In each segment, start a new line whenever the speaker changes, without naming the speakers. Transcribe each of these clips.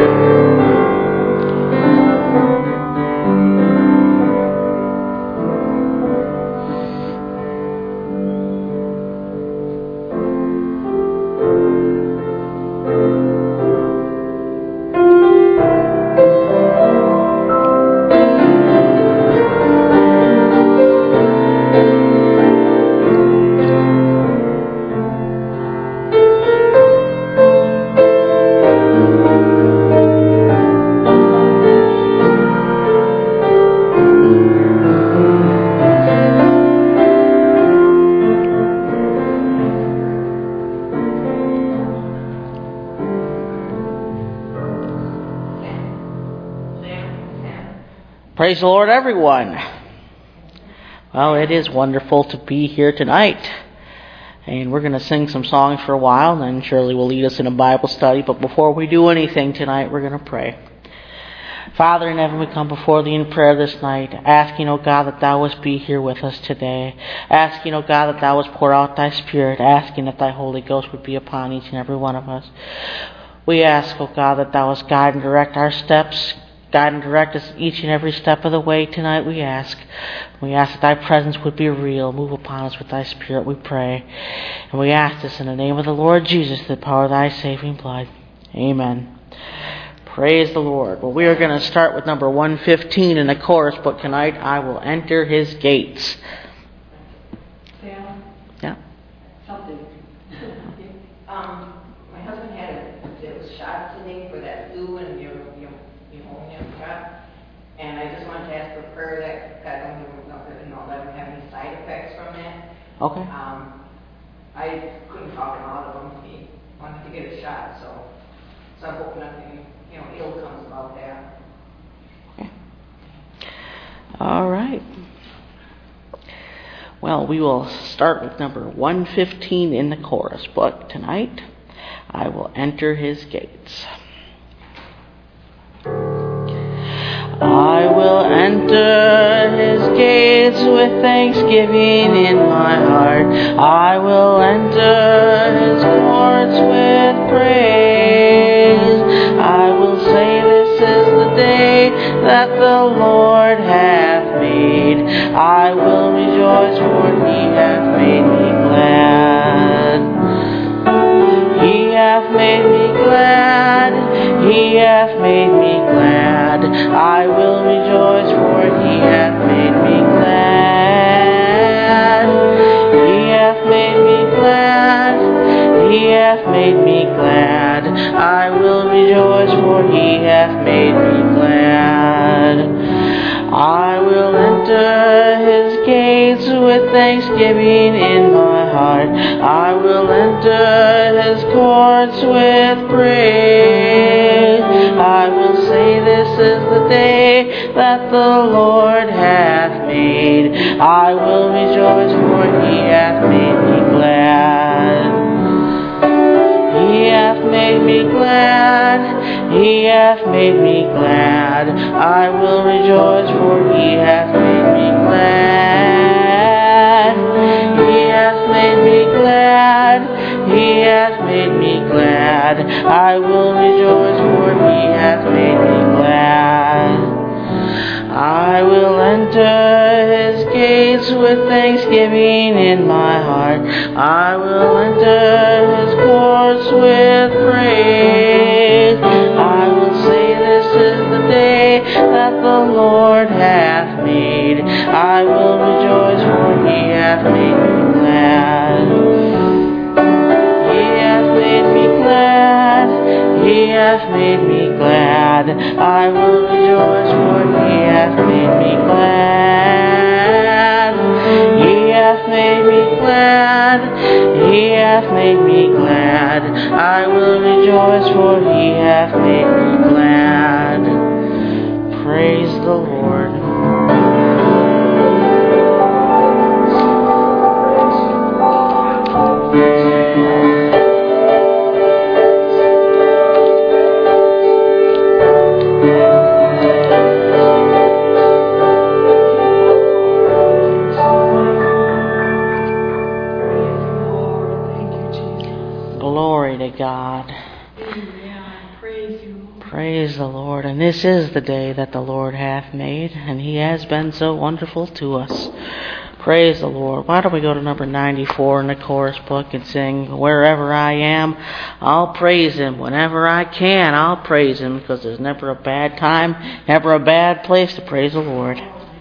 Praise the Lord, everyone. Well, it is wonderful to be here tonight. And we're going to sing some songs for a while, and then Shirley will lead us in a Bible study. But before we do anything tonight, we're going to pray. Father in heaven, we come before thee in prayer this night, asking, O God, that thou wouldst be here with us today. Asking, O God, that thou wouldst pour out thy Spirit. Asking that thy Holy Ghost would be upon each and every one of us. We ask, O God, that thou wouldst guide and direct our steps. Guide and direct us each and every step of the way tonight, we ask. We ask that thy presence would be real. Move upon us with thy Spirit, we pray. And we ask this in the name of the Lord Jesus, the power of thy saving blood. Amen. Praise the Lord. Well, we are going to start with number 115 in the chorus book tonight. I will enter his gates.
Sam?
Yeah?
Something. My husband there was shots today for that flu and pneumonia shot. And I just wanted to ask for prayer that God don't let him have any side effects from that.
Okay.
I couldn't talk him out of them. He wanted to get a shot, so I'm hoping nothing ill comes about that.
Okay. All right. Well, we will start with number 115 in the chorus book tonight. I will enter his gates. I will enter his gates with thanksgiving in my heart. I will enter his courts with praise. I will say this is the day that the Lord hath made. I will rejoice, for he hath made me glad. He hath made me glad. He hath made me glad. I will rejoice, for he hath made me glad. He hath made me glad. He hath made me glad. I will rejoice, for he hath made me glad. I will enter his gates with thanksgiving in my heart. I will enter his courts with praise. I will say this is the day that the Lord hath made. I will rejoice, for he hath made me glad. He hath made me glad. He hath made me glad. I will rejoice, for he hath made me glad. He hath made me glad. He hath made me glad. I will rejoice, for he hath made me glad. I will enter his gates with thanksgiving in my heart. I will enter his courts with praise. I will say this is the day that the Lord hath made. I will rejoice, for he hath made me glad. He hath made me glad. He hath made me glad. I will rejoice, for he hath made me glad. He hath made me glad. He hath made me glad. I will rejoice, for he hath made me glad. Praise the Lord. Glory to God.
Amen. Praise you, Lord.
Praise the Lord. And this is the day that the Lord hath made, and He has been so wonderful to us. Praise the Lord. Why don't we go to number 94 in the chorus book and sing, Wherever I Am, I'll praise Him. Whenever I can, I'll praise Him, because there's never a bad time, never a bad place to praise the Lord.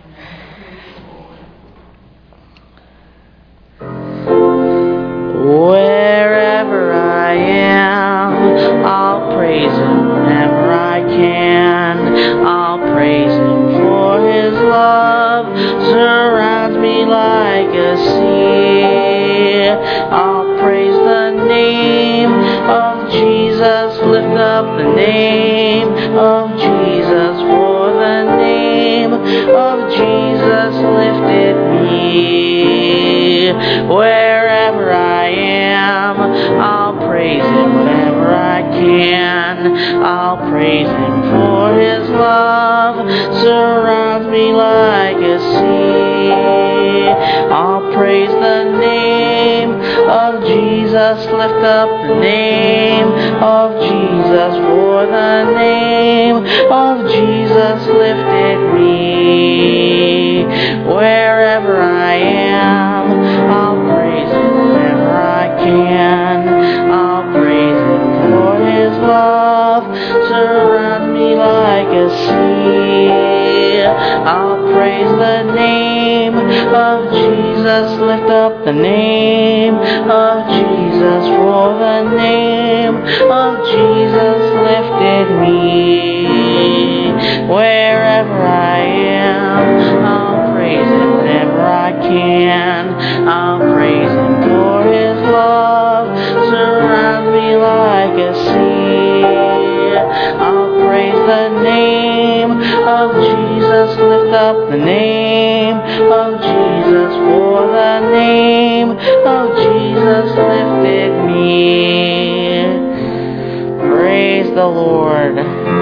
Wherever I am, I'll praise Him. Whenever I can, I'll praise Him, for His love surrounds me like a sea. I'll praise the name of Jesus, lift up the name of Jesus, for the name of Jesus lifted me. Wherever I am, I'll praise Him. Whenever I can, I'll praise Him, for His love surrounds me like a sea. I'll praise the name of Jesus, lift up the name of Jesus, for the name of Jesus lifted me. Wherever I am, I'll praise Him. Whenever I can, I'll praise Him, for His love surrounds me like a sea. I'll praise the name of Jesus, lift up the name of Jesus, for the name of Jesus lifted me. Wherever I am, I'll praise Him. Whenever I can, I'll praise Him, for His love surrounds me like a sea. I'll praise the name of Jesus, lift up the name of Jesus, for the name of Jesus lifted me. Praise the Lord.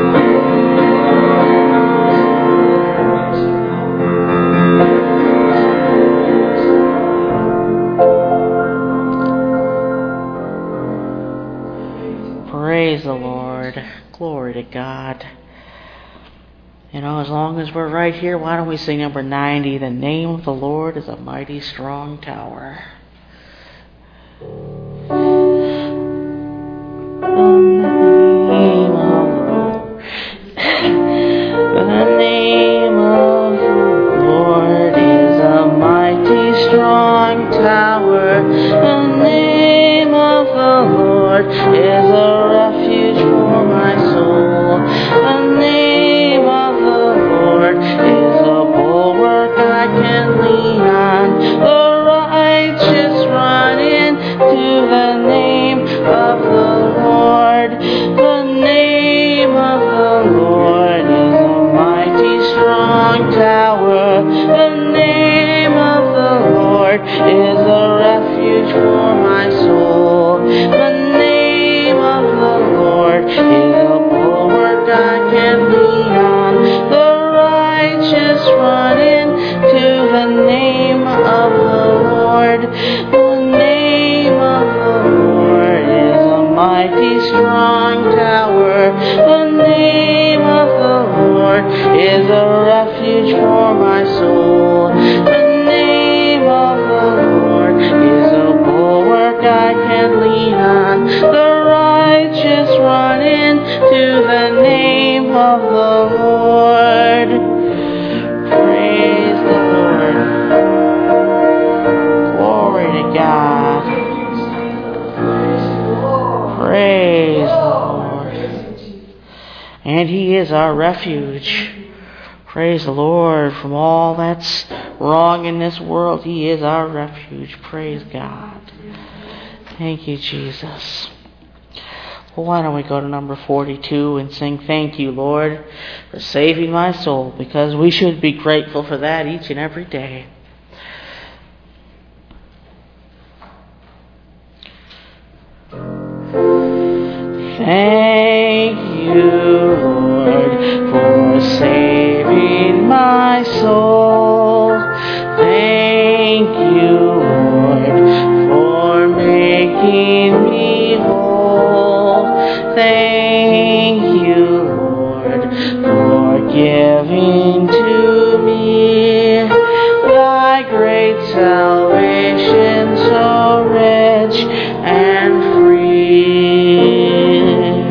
Praise the Lord. Glory to God. You know, as long as we're right here, why don't we sing number 90, The Name of the Lord is a Mighty Strong Tower. The name of the Lord is a mighty strong tower. The name of the Lord is a refuge for my soul. The name of the Lord is a bulwark I can lean on. The righteous run into the name of the Lord. The name of the Lord is a mighty strong tower. The name of the Lord is a refuge for my soul. The name of the Lord is a bulwark I can lean on. The righteous run into the name of the Lord. The name of the Lord is a mighty strong tower. The name of the Lord is a refuge for my soul. The name of the Lord is a bulwark I can lean on. The righteous run into the name of the Lord. Praise the Lord. Glory to God. Praise the Lord. And He is our refuge. Praise the Lord. From all that's wrong in this world, He is our refuge. Praise God. Thank you, Jesus. Well, why don't we go to number 42 and sing, Thank You, Lord, for saving my soul, because we should be grateful for that each and every day. Thank you, Lord, for saving my soul. Thank you, Lord, for making me whole. Thank you, Lord. and free.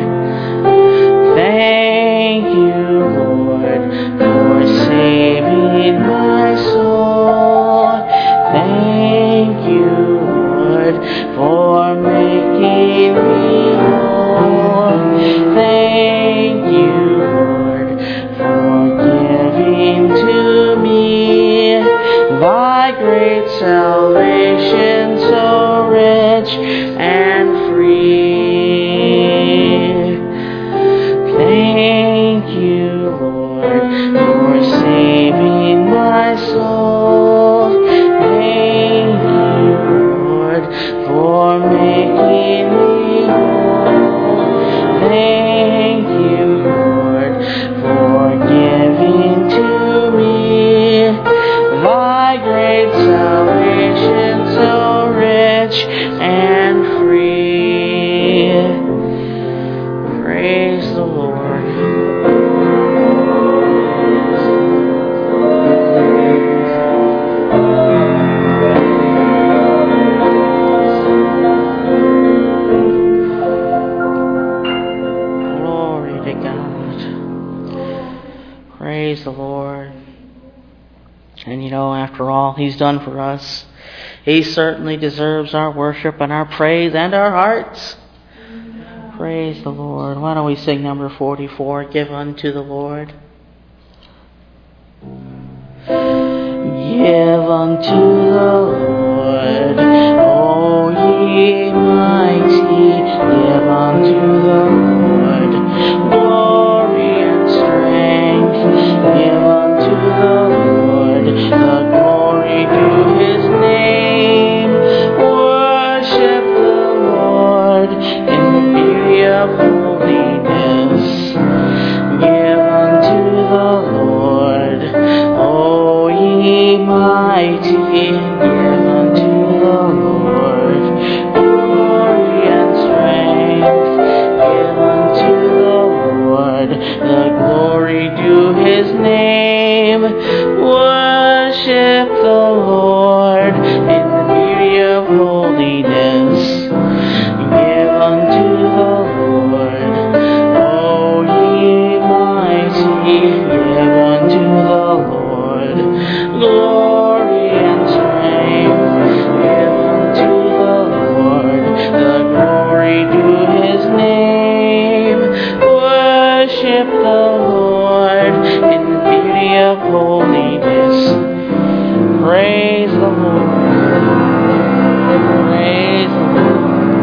Thank you, Lord, for saving my soul. Thank you, Lord, for making me whole. Thank you, Lord, for giving to me thy great salvation, so rich and free. Thank you, Lord, for saving my soul. Thank you, Lord, for making me whole. Thank you, Lord, for giving to me thy great salvation, so rich and free. Praise the Lord. Glory to God. Praise the Lord. And you know, after all He's done for us, He certainly deserves our worship and our praise and our hearts. Praise the Lord. Why don't we sing number 44, Give Unto the Lord. Give unto the Lord, O ye mighty, give unto the Lord glory and strength. Give unto the Lord the glory due His name. Worship the Lord in the beauty of holiness. Give unto the Lord, O ye mighty, give unto the Lord glory and strength. Give unto the Lord the glory due His name. Worship the Lord in the beauty of holiness. Give unto the Lord, O ye mighty, give unto the Lord glory and strength. Give unto the Lord the glory due His name. Worship the Lord in the beauty of holiness. Praise the Lord. Praise the Lord.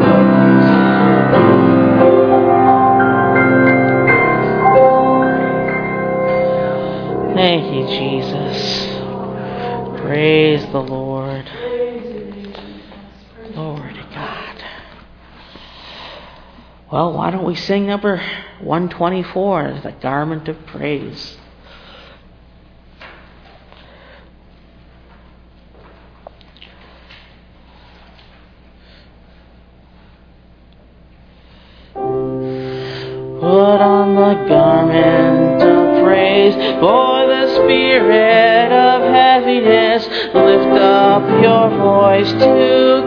Thank you, Jesus. Praise the Lord. Glory to God. Well, why don't we sing number 124, the garment of praise. Put on the garment of praise for the spirit of heaviness. Lift up your voice to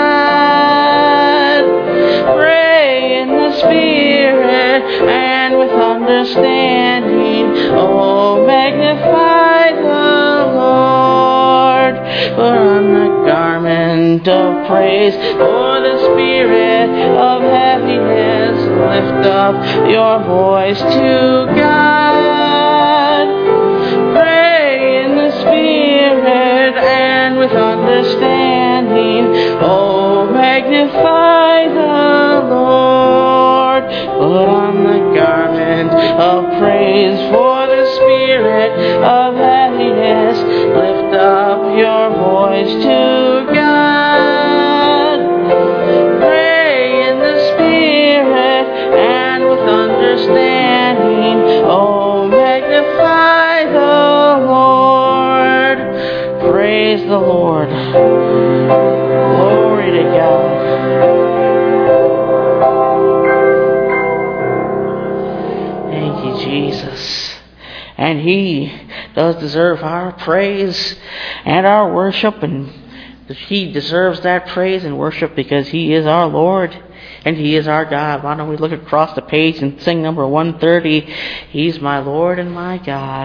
God. Pray in the spirit and with understanding. Oh, magnify the Lord. Put on the garment of praise for the spirit of heaviness. Lift up your voice to God. Pray in the spirit and with understanding. Oh, magnify the Lord. Put on the garment of praise for the spirit of heaviness. Lift up your voice to God. Pray in the spirit and with understanding. Oh, magnify the Lord. Praise the Lord. Glory to God. Thank you, Jesus. And He does deserve our praise and our worship and He deserves that praise and worship because He is our Lord and He is our God. Why don't we look across the page and sing number 130, He's my Lord and my God.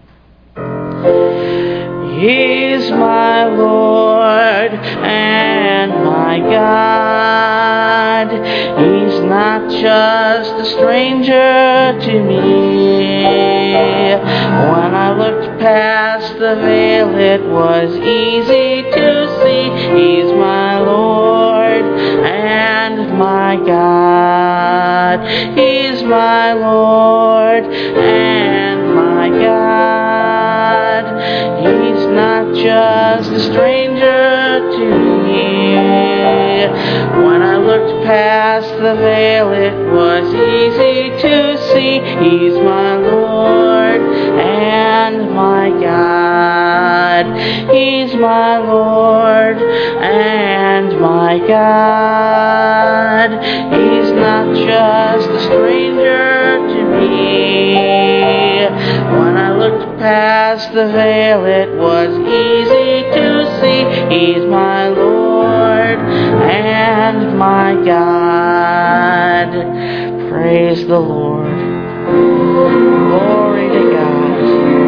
He's my Lord and my God. He's not just a stranger to me. When I looked past the veil, it was easy to see. He's my Lord and my God. He's my Lord and my God. He's not just a stranger to me. When I looked past the veil, it was easy to see. He's my Lord and my God. He's my Lord and my God. He's not just a stranger to me. When I looked past the veil, it was easy to see. He's my Lord and my God. Praise the Lord. Glory to God.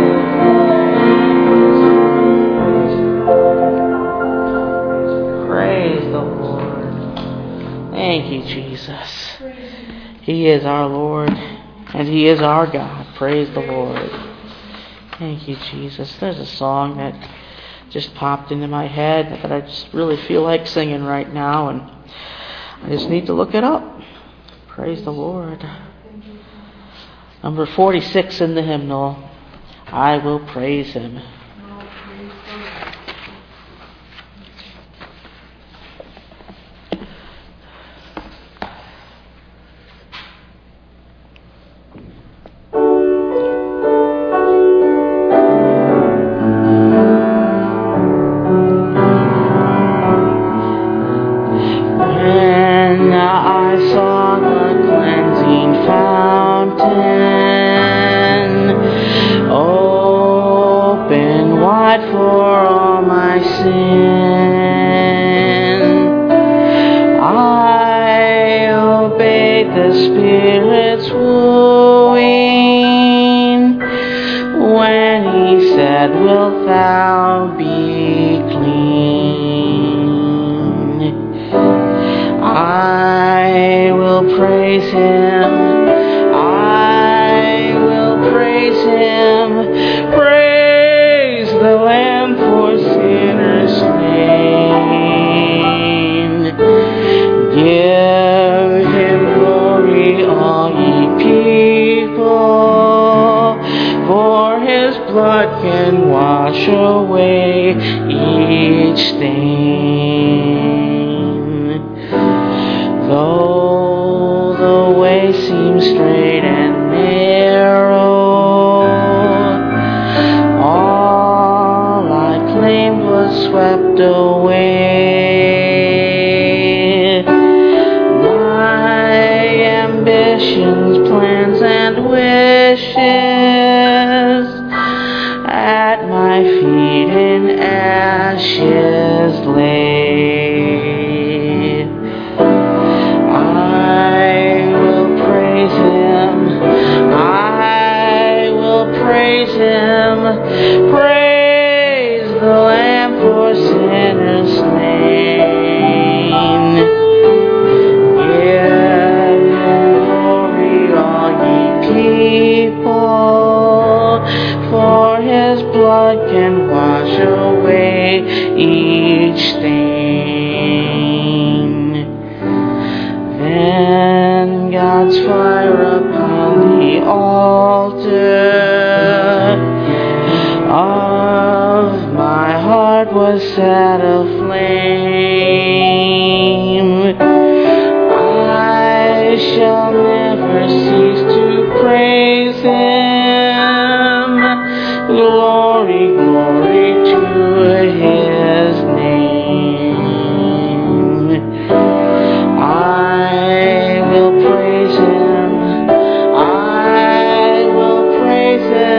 Praise the Lord. Thank you, Jesus. He is our Lord and He is our God. Praise the Lord. Thank you, Jesus. There's a song that just popped into my head that I just really feel like singing right now, and I just need to look it up. Praise the Lord. Number 46 in the hymnal, I Will Praise Him.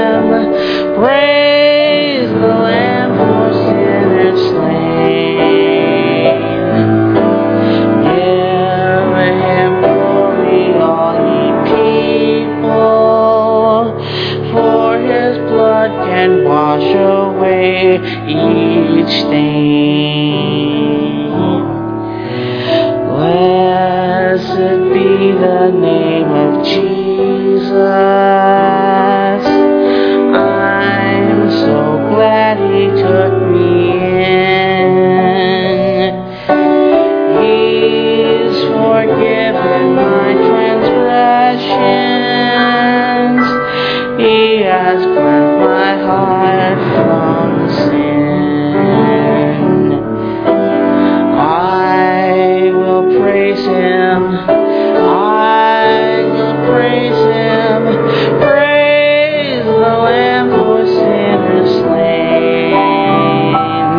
Praise the Lamb for sinners slain. each stain. Blessed be the name of Jesus. I'm so glad He took me in. He's forgiven my transgressions. He has cleansed my heart from sin. I will praise Him. I will praise Him. Praise the Lamb for sinners slain.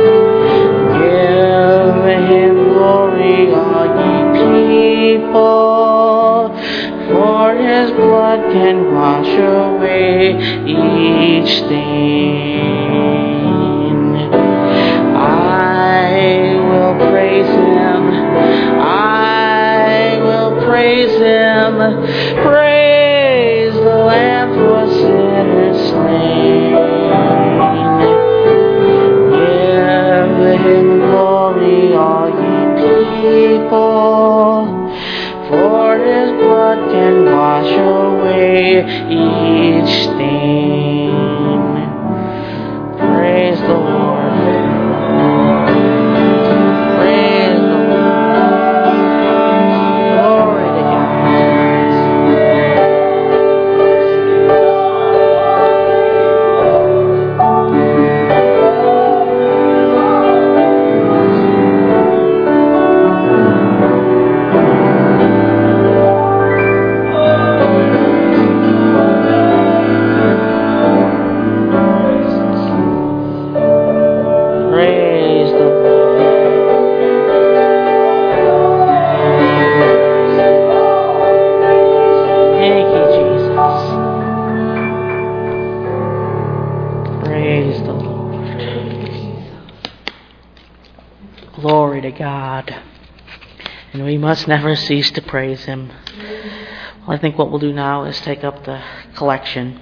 Give Him glory, all ye people, for His blood can wash away each stain. I will praise Him. I will praise Him. Praise the Lamb for sinners slain. Give Him glory, all ye people, for His blood can wash away each stain. Praise the Lord. Praise the Lord. Glory to God. Praise the Lord. Thank you, Jesus. Praise the Lord. Glory to God. And we must never cease to praise Him. Well, I think what we'll do now is take up the collection.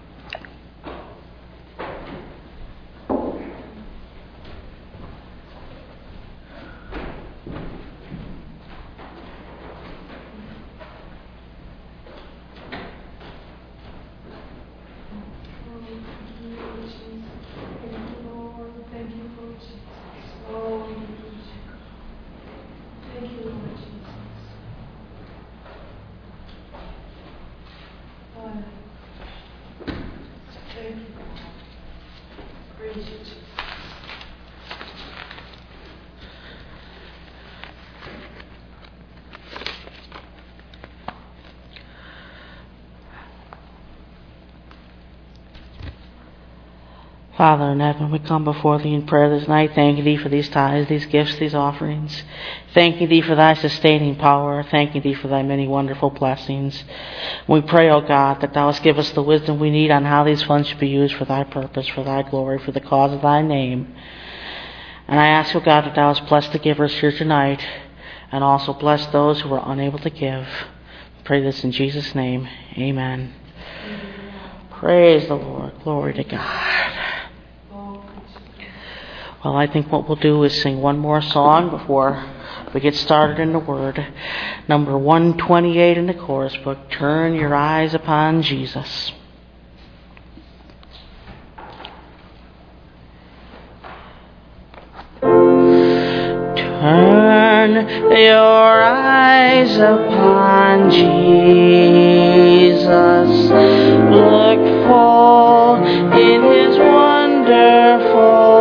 Father in heaven, we come before Thee in prayer this night, thanking Thee for these tithes, these gifts, these offerings. Thanking Thee for Thy sustaining power. Thanking Thee for Thy many wonderful blessings. We pray, O God, that Thou wilt give us the wisdom we need on how these funds should be used for Thy purpose, for Thy glory, for the cause of Thy name. And I ask, O God, that Thou wilt bless the givers here tonight, and also bless those who are unable to give. I pray this in Jesus' name. Amen. Praise the Lord. Glory to God. Well, I think what we'll do is sing one more song before we get started in the Word. Number 128 in the chorus book, Turn Your Eyes Upon Jesus. Turn your eyes upon Jesus. Look full in His wonderful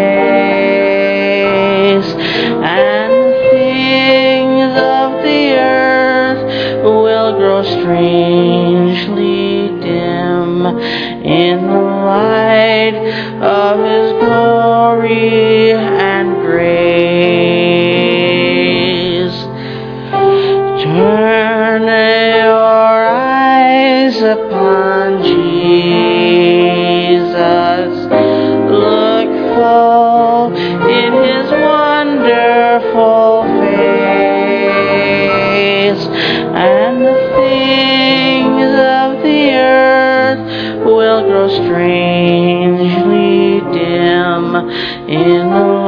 face, and things of the earth will grow strangely dim in the light of His glory and grace. Turn your eyes upon Jesus. Look full in His wonderful face, and the things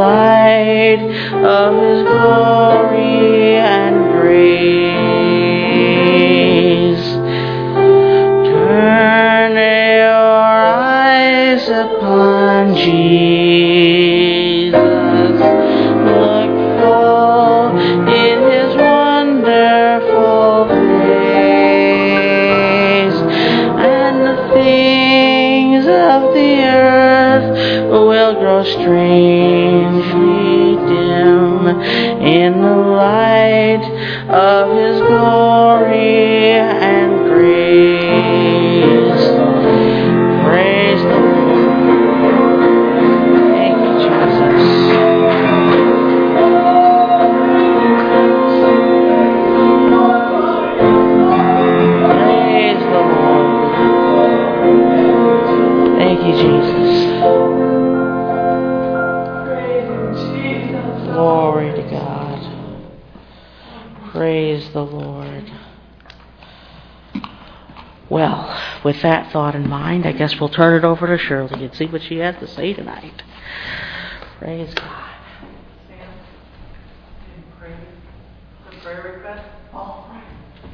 light of His glory and grace. Turn your eyes upon Jesus. Look full in His wonderful face, and the things of the earth will grow strangely dim in the light of His glory and grace. Praise the Lord. Thank you, Jesus. Praise the Lord. Thank you, Jesus. Glory to God. Praise the Lord. Well, with that thought in mind, I guess we'll turn it over to Shirley and see what she has to say tonight. Praise God.
Sam, can you pray for prayer request?
All right.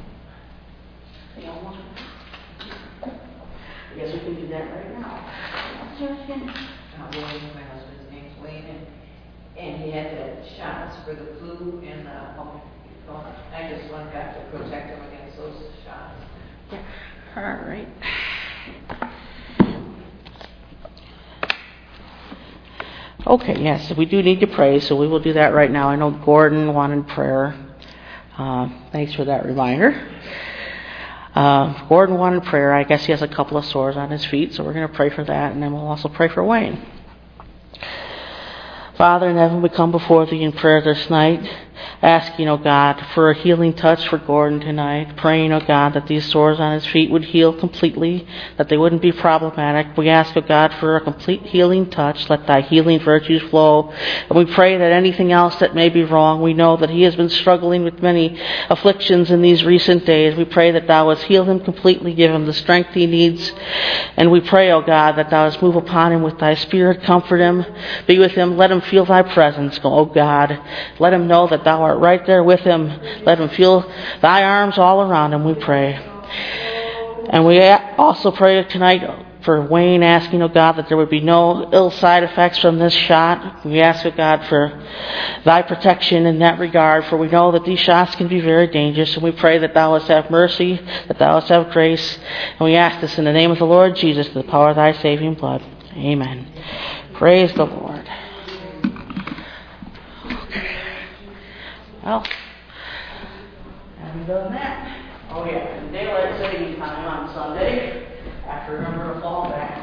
I guess we can do that right now.
Wayne, my husband's name's Wayne, and he had the shots for the flu and the, I just want God to protect him against those shots.
All right. Okay, yes, we do need to pray, so we will do that right now. I know Gordon wanted prayer. Thanks for that reminder. Gordon wanted prayer. I guess he has a couple of sores on his feet, so we're going to pray for that, and then we'll also pray for Wayne. Father in heaven, we come before Thee in prayer this night, asking, oh God, for a healing touch for Gordon tonight, praying, oh God, that these sores on his feet would heal completely, that they wouldn't be problematic. We ask, oh God, for a complete healing touch. Let Thy healing virtues flow. And we pray that anything else that may be wrong, we know that he has been struggling with many afflictions in these recent days. We pray that Thou wouldst heal him completely, give him the strength he needs. And we pray, oh God, that Thou wouldst move upon him with Thy Spirit, comfort him, be with him, let him feel Thy presence, oh God. Let him know that Thou art right there with him. Let him feel Thy arms all around him, we pray. And we also pray tonight for Wayne, asking, oh God, that there would be no ill side effects from this shot. We ask, oh God, for Thy protection in that regard, for we know that these shots can be very dangerous, and we pray that Thou wouldst have mercy, that Thou wouldst have grace. And we ask this in the name of the Lord Jesus, the power of Thy saving blood. Amen. Praise the Lord. Well, having done that, oh yeah, and daylight saving time on Sunday, I have to remember to fall back.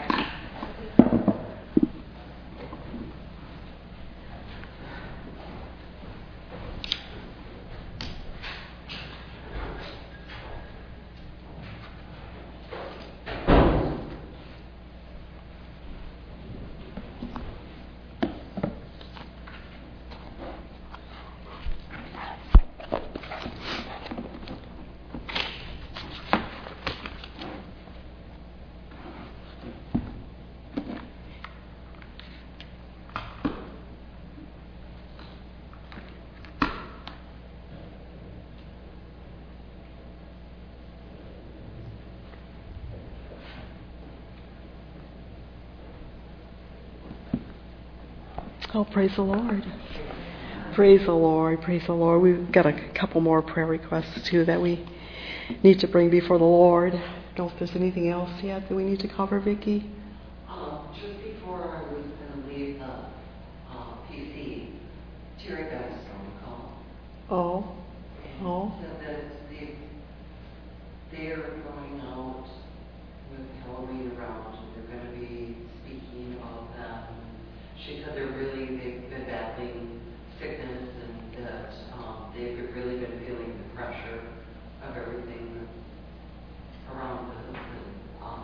Oh, praise the Lord. Praise the Lord. Praise the Lord. We've got a couple more prayer requests, too, that we need to bring before the Lord. I don't know if there's anything else yet that we need to cover, Vicki.
Just before I was going to leave the PC, Terry got a phone call.
Oh.
And said that they're going out with Halloween around, and they're going to be speaking of them. She said they've been battling sickness, and that they've really been feeling the pressure of everything around them. And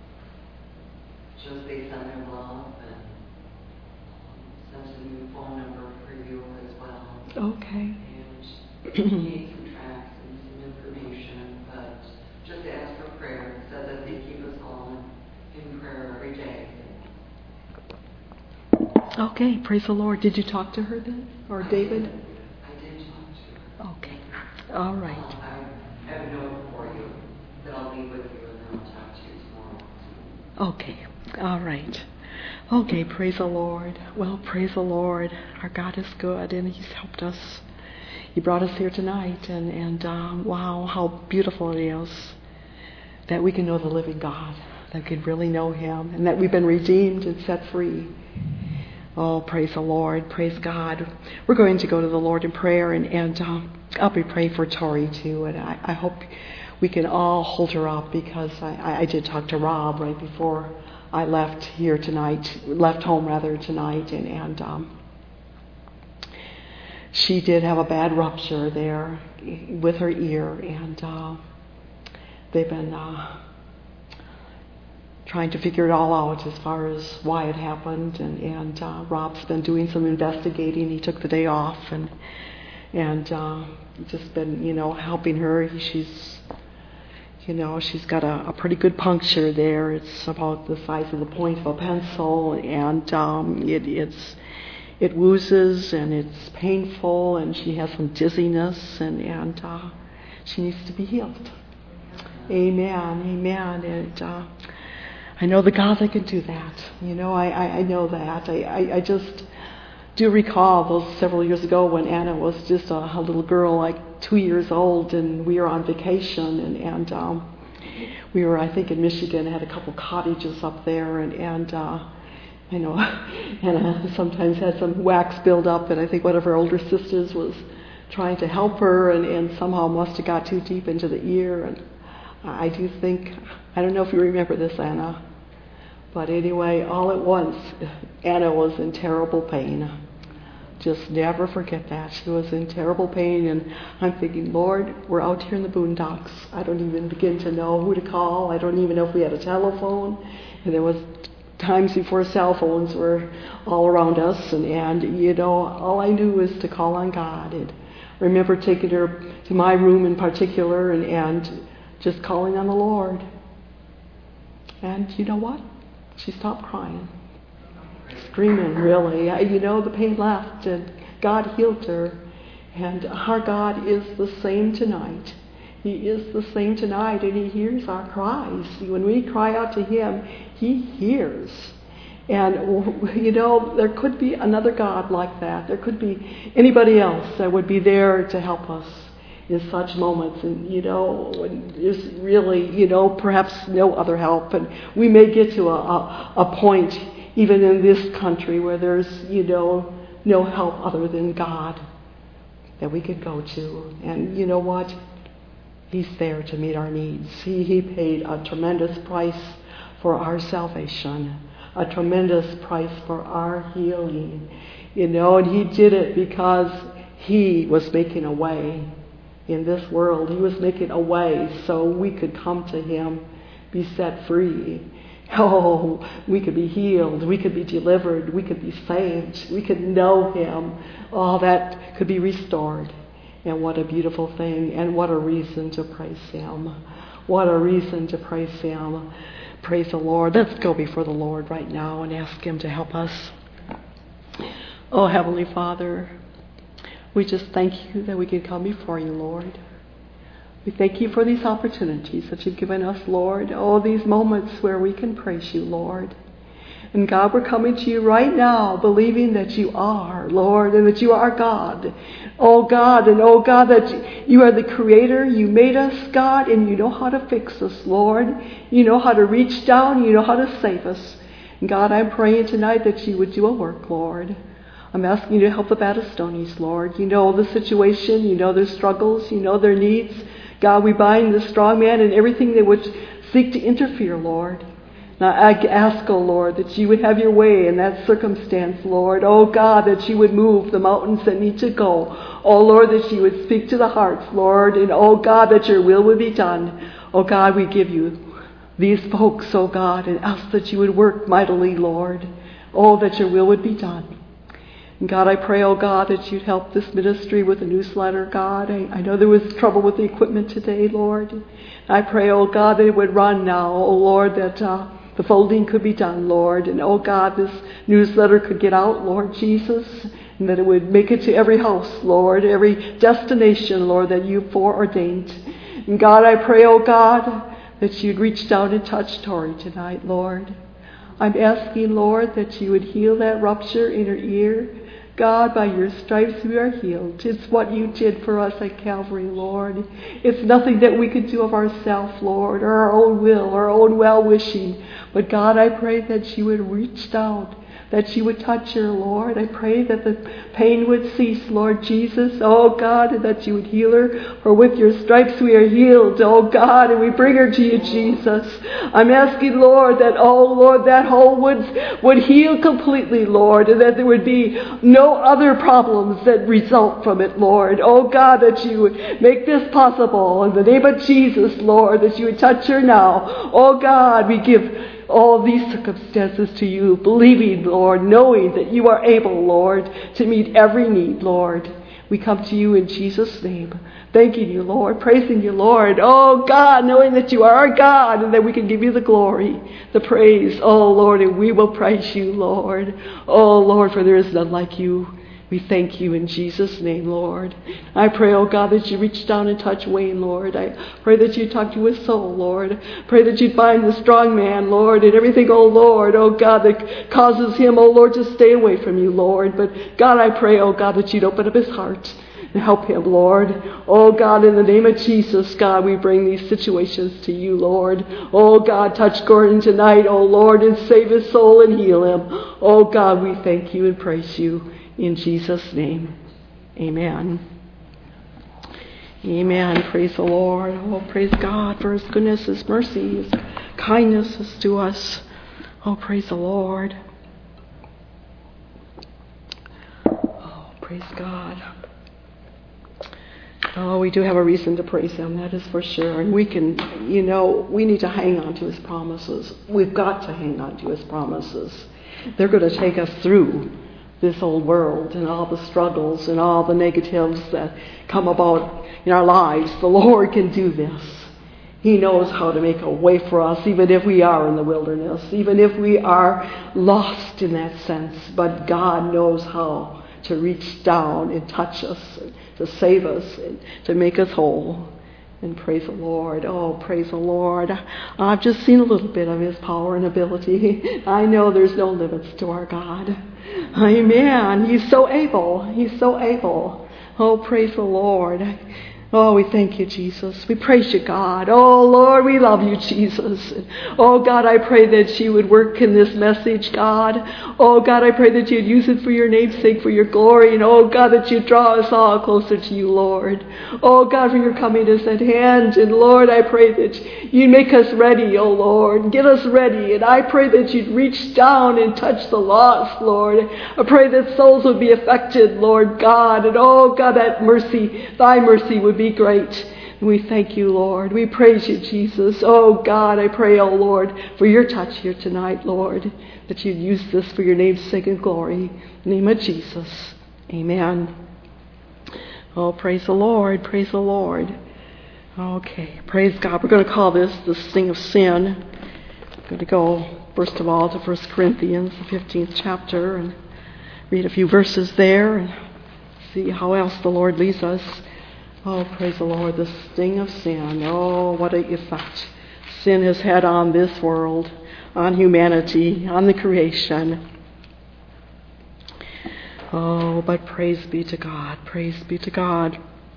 just they send their love and send a new phone number for you as well.
Okay.
And need some tracks and some information, but just ask for prayer. Said that they keep us all in prayer every day.
Okay, praise the Lord. Did you talk to her then? Or David?
I did talk to her.
Okay. All right.
I have a note for you that I'll leave with you, and then I'll talk to you tomorrow.
Okay. All right. Okay, praise the Lord. Well, praise the Lord. Our God is good, and He's helped us. He brought us here tonight, and wow, how beautiful it is that we can know the living God, that we can really know Him, and that we've been redeemed and set free. Oh, praise the Lord. Praise God. We're going to go to the Lord in prayer, and I'll be praying for Tori too, and I hope we can all hold her up, because I did talk to Rob right before I left home tonight, and she did have a bad rupture there with her ear, and they've been trying to figure it all out as far as why it happened, and Rob's been doing some investigating. He took the day off and just been, helping her. She's got a pretty good puncture there. It's about the size of the point of a pencil, and it woozes, and it's painful, and she has some dizziness, and she needs to be healed. Amen, amen. And I know the God that can do that. I know that. I just do recall those several years ago when Anna was just a little girl, like 2 years old, and we were on vacation, and we were, I think, in Michigan, had a couple cottages up there, and I know Anna sometimes had some wax build up, and I think one of her older sisters was trying to help her, and somehow must have got too deep into the ear, and I do think, I don't know if you remember this, Anna, but anyway, all at once, Anna was in terrible pain. Just never forget that. She was in terrible pain, and I'm thinking, Lord, we're out here in the boondocks. I don't even begin to know who to call. I don't even know if we had a telephone. And there was times before cell phones were all around us, and all I knew was to call on God. And I remember taking her to my room in particular, and just calling on the Lord. And you know what? She stopped crying. Screaming, really. The pain left, and God healed her. And our God is the same tonight. He is the same tonight, and He hears our cries. When we cry out to Him, He hears. And, there could be another God like that. There could be anybody else that would be there to help us in such moments. And, when there's really, perhaps no other help. And we may get to a point, even in this country, where there's, no help other than God that we could go to. And you know what? He's there to meet our needs. He paid a tremendous price for our salvation, a tremendous price for our healing. And He did it because He was making a way in this world. He was making a way so we could come to Him, be set free. Oh, we could be healed, we could be delivered, we could be saved, we could know Him. All that could be restored. And what a beautiful thing, and what a reason to praise Him. What a reason to praise Him. Praise the Lord. Let's go before the Lord right now and ask Him to help us. Oh, Heavenly Father, we just thank You that we can come before You, Lord. We thank You for these opportunities that You've given us, Lord. Oh, these moments where we can praise You, Lord. And God, we're coming to You right now, believing that You are, Lord, and that You are God. Oh God, that You are the Creator. You made us, God, and You know how to fix us, Lord. You know how to reach down. You know how to save us. And God, I'm praying tonight that You would do a work, Lord. I'm asking You to help the Battistonis, Lord. You know the situation. You know their struggles. You know their needs. God, we bind the strong man and everything that would seek to interfere, Lord. Now I ask, oh Lord, that You would have Your way in that circumstance, Lord. Oh God, that You would move the mountains that need to go. Oh Lord, that You would speak to the hearts, Lord. And oh God, that Your will would be done. Oh God, we give You these folks, oh God, and ask that You would work mightily, Lord. Oh, that Your will would be done. And God, I pray, oh God, that You'd help this ministry with the newsletter, God. I know there was trouble with the equipment today, Lord. I pray, oh God, that it would run now, oh Lord, that the folding could be done, Lord. And oh God, this newsletter could get out, Lord Jesus, and that it would make it to every house, Lord, every destination, Lord, that you foreordained. And God, I pray, oh God, that you'd reach down and touch Tori tonight, Lord. I'm asking, Lord, that you would heal that rupture in her ear. God, by your stripes we are healed. It's what you did for us at Calvary, Lord. It's nothing that we could do of ourselves, Lord, or our own will, or our own well-wishing. But God, I pray that you would reach down, that you would touch her, Lord. I pray that the pain would cease, Lord Jesus. Oh God, and that you would heal her. For with your stripes we are healed, oh God, and we bring her to you, Jesus. I'm asking, Lord, that, oh Lord, that hole would heal completely, Lord, and that there would be no other problems that result from it, Lord. Oh God, that you would make this possible. In the name of Jesus, Lord, that you would touch her now. Oh God, we give all these circumstances to you, believing, Lord, knowing that you are able, Lord, to meet every need, Lord. We come to you in Jesus' name, thanking you, Lord, praising you, Lord. Oh, God, knowing that you are our God and that we can give you the glory, the praise. Oh, Lord, and we will praise you, Lord. Oh, Lord, for there is none like you. We thank you in Jesus' name, Lord. I pray, oh God, that you reach down and touch Wayne, Lord. I pray that you talk to his soul, Lord. Pray that you'd bind the strong man, Lord, and everything, oh Lord, oh God, that causes him, oh Lord, to stay away from you, Lord. But God, I pray, oh God, that you'd open up his heart and help him, Lord. Oh God, in the name of Jesus, God, we bring these situations to you, Lord. Oh God, touch Gordon tonight, oh Lord, and save his soul and heal him. Oh God, we thank you and praise you. In Jesus' name, amen. Amen. Praise the Lord. Oh, praise God for his goodness, his mercy, his kindness to us. Oh, praise the Lord. Oh, praise God. Oh, we do have a reason to praise him, that is for sure. And we can, we need to hang on to his promises. We've got to hang on to his promises. They're going to take us through this old world and all the struggles and all the negatives that come about in our lives. The Lord can do this. He knows how to make a way for us, even if we are in the wilderness, even if we are lost in that sense. But God knows how to reach down and touch us, to save us, and to make us whole. And praise the Lord. Oh, praise the Lord. I've just seen a little bit of his power and ability. I know there's no limits to our God. Amen. He's so able. He's so able. Oh, praise the Lord. Oh, we thank you, Jesus. We praise you, God. Oh, Lord, we love you, Jesus. Oh, God, I pray that you would work in this message, God. Oh, God, I pray that you'd use it for your name's sake, for your glory. And, oh, God, that you draw us all closer to you, Lord. Oh, God, for your coming is at hand. And, Lord, I pray that you make us ready, oh, Lord. Get us ready. And I pray that you'd reach down and touch the lost, Lord. I pray that souls would be affected, Lord God. And, oh, God, that mercy, thy mercy would be great. We thank you, Lord. We praise you, Jesus. Oh, God, I pray, oh, Lord, for your touch here tonight, Lord, that you'd use this for your name's sake and glory. In the name of Jesus. Amen. Oh, praise the Lord. Praise the Lord. Okay, praise God. We're going to call this the sting of sin. I'm going to go, first of all, to 1 Corinthians, the 15th chapter, and read a few verses there and see how else the Lord leads us. Oh, praise the Lord, the sting of sin. Oh, what an effect sin has had on this world, on humanity, on the creation. Oh, but praise be to God. Praise be to God.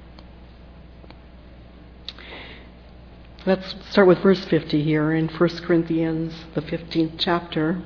Let's start with verse 50 here in 1 Corinthians, the 15th chapter.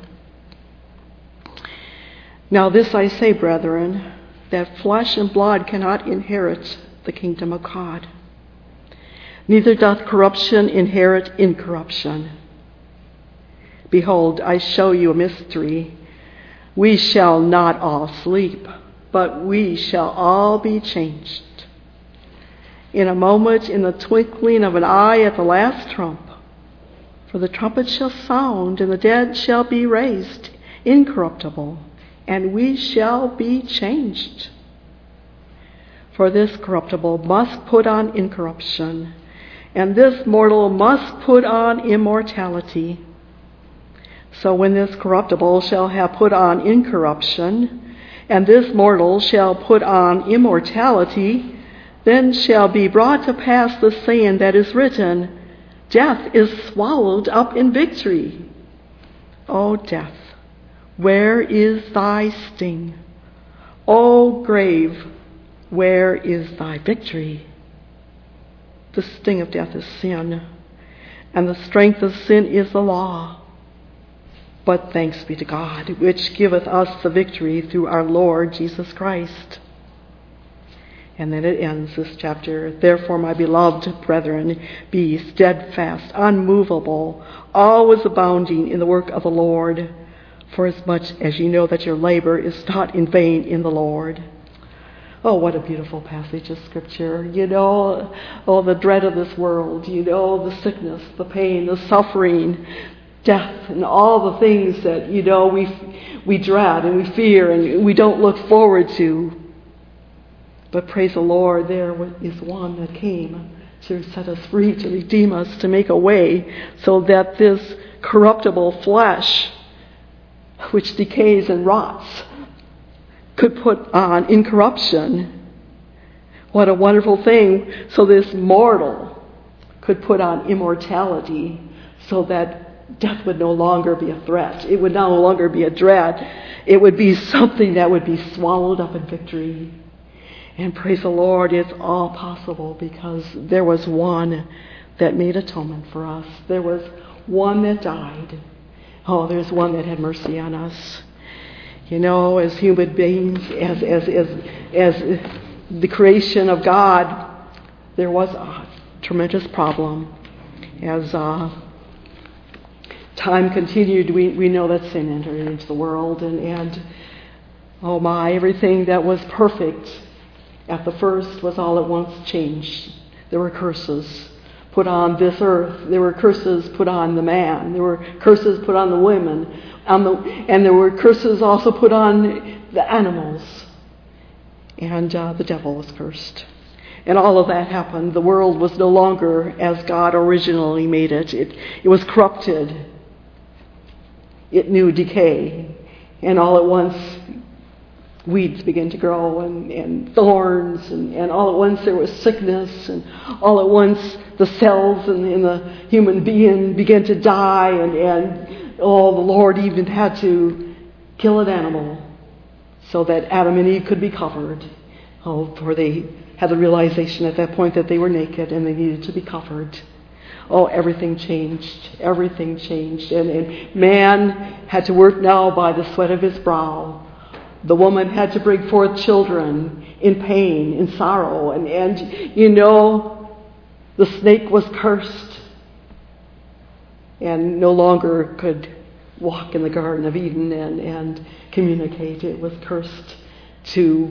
Now this I say, brethren, that flesh and blood cannot inherit the kingdom of God. Neither doth corruption inherit incorruption. Behold, I show you a mystery. We shall not all sleep, but we shall all be changed. In a moment, in the twinkling of an eye, at the last trump. For the trumpet shall sound, and the dead shall be raised incorruptible, and we shall be changed. For this corruptible must put on incorruption, and this mortal must put on immortality. So when this corruptible shall have put on incorruption, and this mortal shall put on immortality, then shall be brought to pass the saying that is written, Death is swallowed up in victory. O death, where is thy sting? O grave, where is thy victory? The sting of death is sin, and the strength of sin is the law. But thanks be to God, which giveth us the victory through our Lord Jesus Christ. And then it ends, this chapter. Therefore, my beloved brethren, be steadfast, unmovable, always abounding in the work of the Lord, for as much as you know that your labor is not in vain in the Lord. Oh, what a beautiful passage of Scripture. The dread of this world, the sickness, the pain, the suffering, death, and all the things that, we dread and we fear and we don't look forward to. But praise the Lord, there is one that came to set us free, to redeem us, to make a way so that this corruptible flesh, which decays and rots, could put on incorruption. What a wonderful thing. So this mortal could put on immortality, so that death would no longer be a threat. It would no longer be a dread. It would be something that would be swallowed up in victory. And praise the Lord, it's all possible because there was one that made atonement for us. There was one that died. Oh, there's one that had mercy on us. As human beings, as the creation of God, there was a tremendous problem. As time continued, we know that sin entered into the world, and oh my, everything that was perfect at the first was all at once changed. There were curses put on this earth. There were curses put on the man. There were curses put on the women. And there were curses also put on the animals. And the devil was cursed. And all of that happened. The world was no longer as God originally made it. It was corrupted. It knew decay. And all at once, weeds began to grow and thorns. And all at once there was sickness. And all at once the cells in the human being began to die. And the Lord even had to kill an animal so that Adam and Eve could be covered. For they had the realization at that point that they were naked and they needed to be covered. Everything changed. Everything changed. And man had to work now by the sweat of his brow. The woman had to bring forth children in pain, in sorrow. And the snake was cursed and no longer could walk in the Garden of Eden and communicate. It was cursed to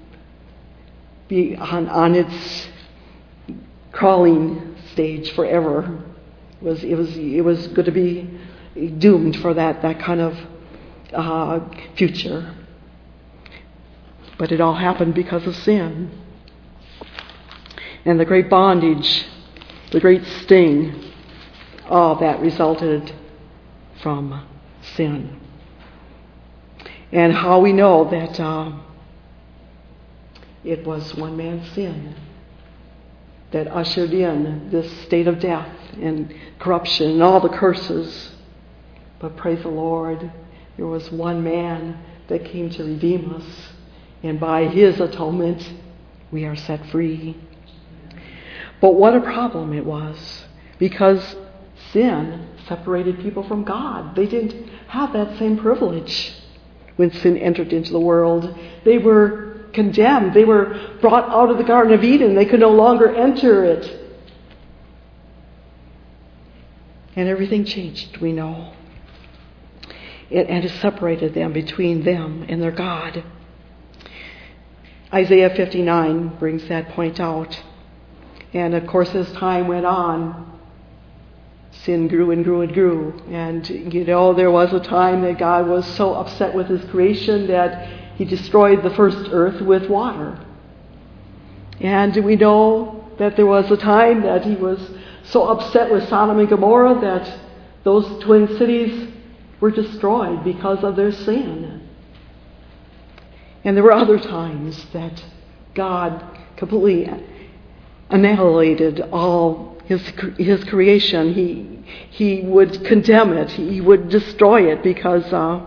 be on its crawling stage forever. It was going to be doomed for that kind of future. But it all happened because of sin. And the great bondage, the great sting, all that resulted from sin. And how we know that it was one man's sin that ushered in this state of death and corruption and all the curses. But praise the Lord, there was one man that came to redeem us. And by his atonement, we are set free. But what a problem it was, because sin separated people from God. They didn't have that same privilege when sin entered into the world. They were condemned. They were brought out of the Garden of Eden. They could no longer enter it. And everything changed, we know. And it separated them, between them and their God. Isaiah 59 brings that point out. And of course, as time went on, sin grew and grew and grew. And, there was a time that God was so upset with his creation that he destroyed the first earth with water. And we know that there was a time that he was so upset with Sodom and Gomorrah that those twin cities were destroyed because of their sin. And there were other times that God completely annihilated all his creation. He would condemn it. He would destroy it because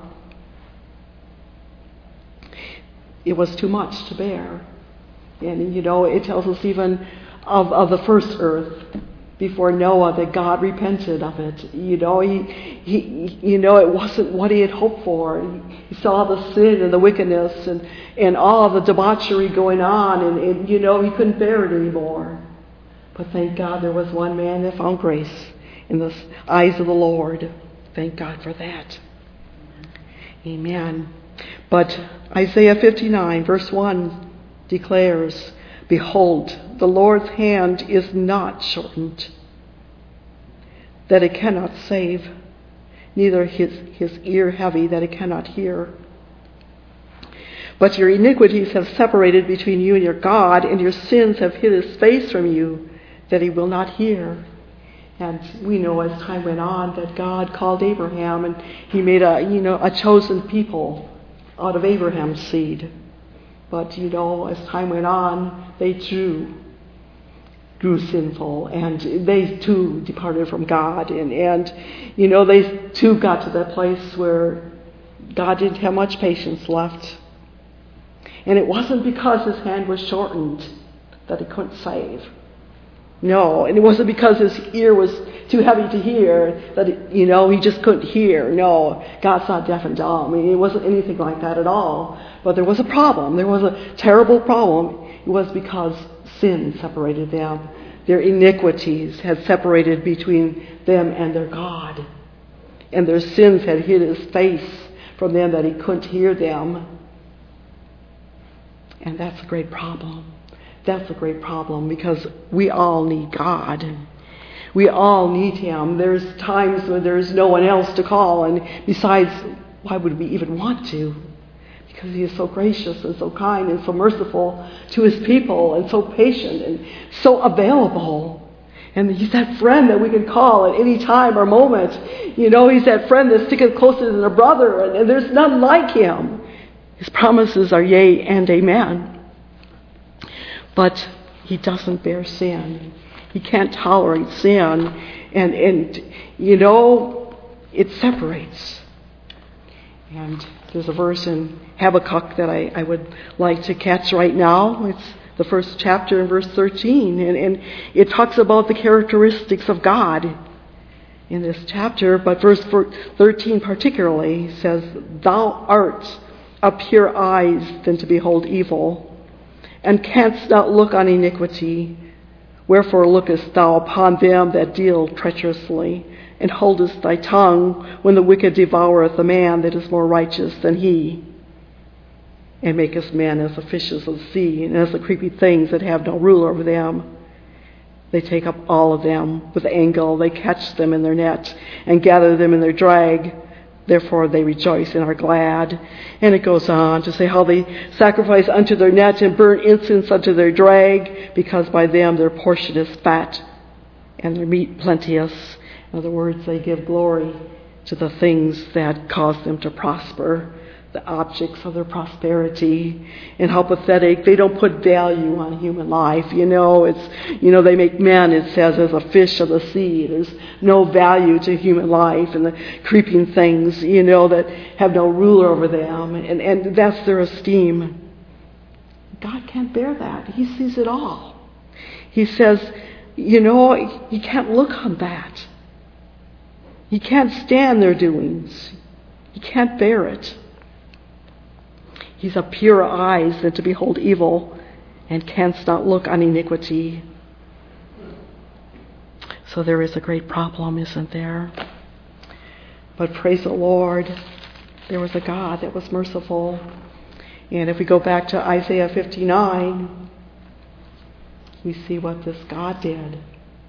it was too much to bear. And it tells us even of the first earth before Noah that God repented of it. It wasn't what he had hoped for. He saw the sin and the wickedness and all the debauchery going on, and he couldn't bear it anymore. But thank God there was one man that found grace in the eyes of the Lord. Thank God for that. Amen. But Isaiah 59 verse 1 declares, "Behold, the Lord's hand is not shortened, that it cannot save, neither his ear heavy, that it cannot hear. But your iniquities have separated between you and your God, and your sins have hid his face from you, that he will not hear." And we know as time went on that God called Abraham, and he made a chosen people out of Abraham's seed. But as time went on, they too grew sinful, and they too departed from God, and they too got to that place where God didn't have much patience left. And it wasn't because his hand was shortened that he couldn't save. No, and it wasn't because his ear was too heavy to hear that he just couldn't hear. No, God's not deaf and dumb. I mean, it wasn't anything like that at all. But there was a problem. There was a terrible problem. It was because sin separated them. Their iniquities had separated between them and their God. And their sins had hid his face from them that he couldn't hear them. And that's a great problem. That's a great problem because we all need God. We all need him. There's times when there's no one else to call, and besides, why would we even want to? Because he is so gracious and so kind and so merciful to his people and so patient and so available. And he's that friend that we can call at any time or moment. He's that friend that's sticking closer than a brother, and there's none like him. His promises are yea and amen. But he doesn't bear sin. He can't tolerate sin. And it separates. And there's a verse in Habakkuk that I would like to catch right now. It's the first chapter in verse 13. And it talks about the characteristics of God in this chapter. But verse 13 particularly says, "Thou art of pure eyes than to behold evil, and canst not look on iniquity. Wherefore lookest thou upon them that deal treacherously, and holdest thy tongue when the wicked devoureth a man that is more righteous than he, and makest men as the fishes of the sea, and as the creepy things that have no ruler over them. They take up all of them with angle, they catch them in their net, and gather them in their drag. Therefore they rejoice and are glad." And it goes on to say how they sacrifice unto their net and burn incense unto their drag, because by them their portion is fat and their meat plenteous. In other words, they give glory to the things that cause them to prosper, the objects of their prosperity. And how pathetic. They don't put value on human life. They make men, it says, as a fish of the sea. There's no value to human life and the creeping things, that have no ruler over them. And that's their esteem. God can't bear that. He sees it all. He says, he can't look on that. He can't stand their doings. He can't bear it. He's of purer eyes than to behold evil, and canst not look on iniquity. So there is a great problem, isn't there? But praise the Lord, there was a God that was merciful. And if we go back to Isaiah 59, we see what this God did.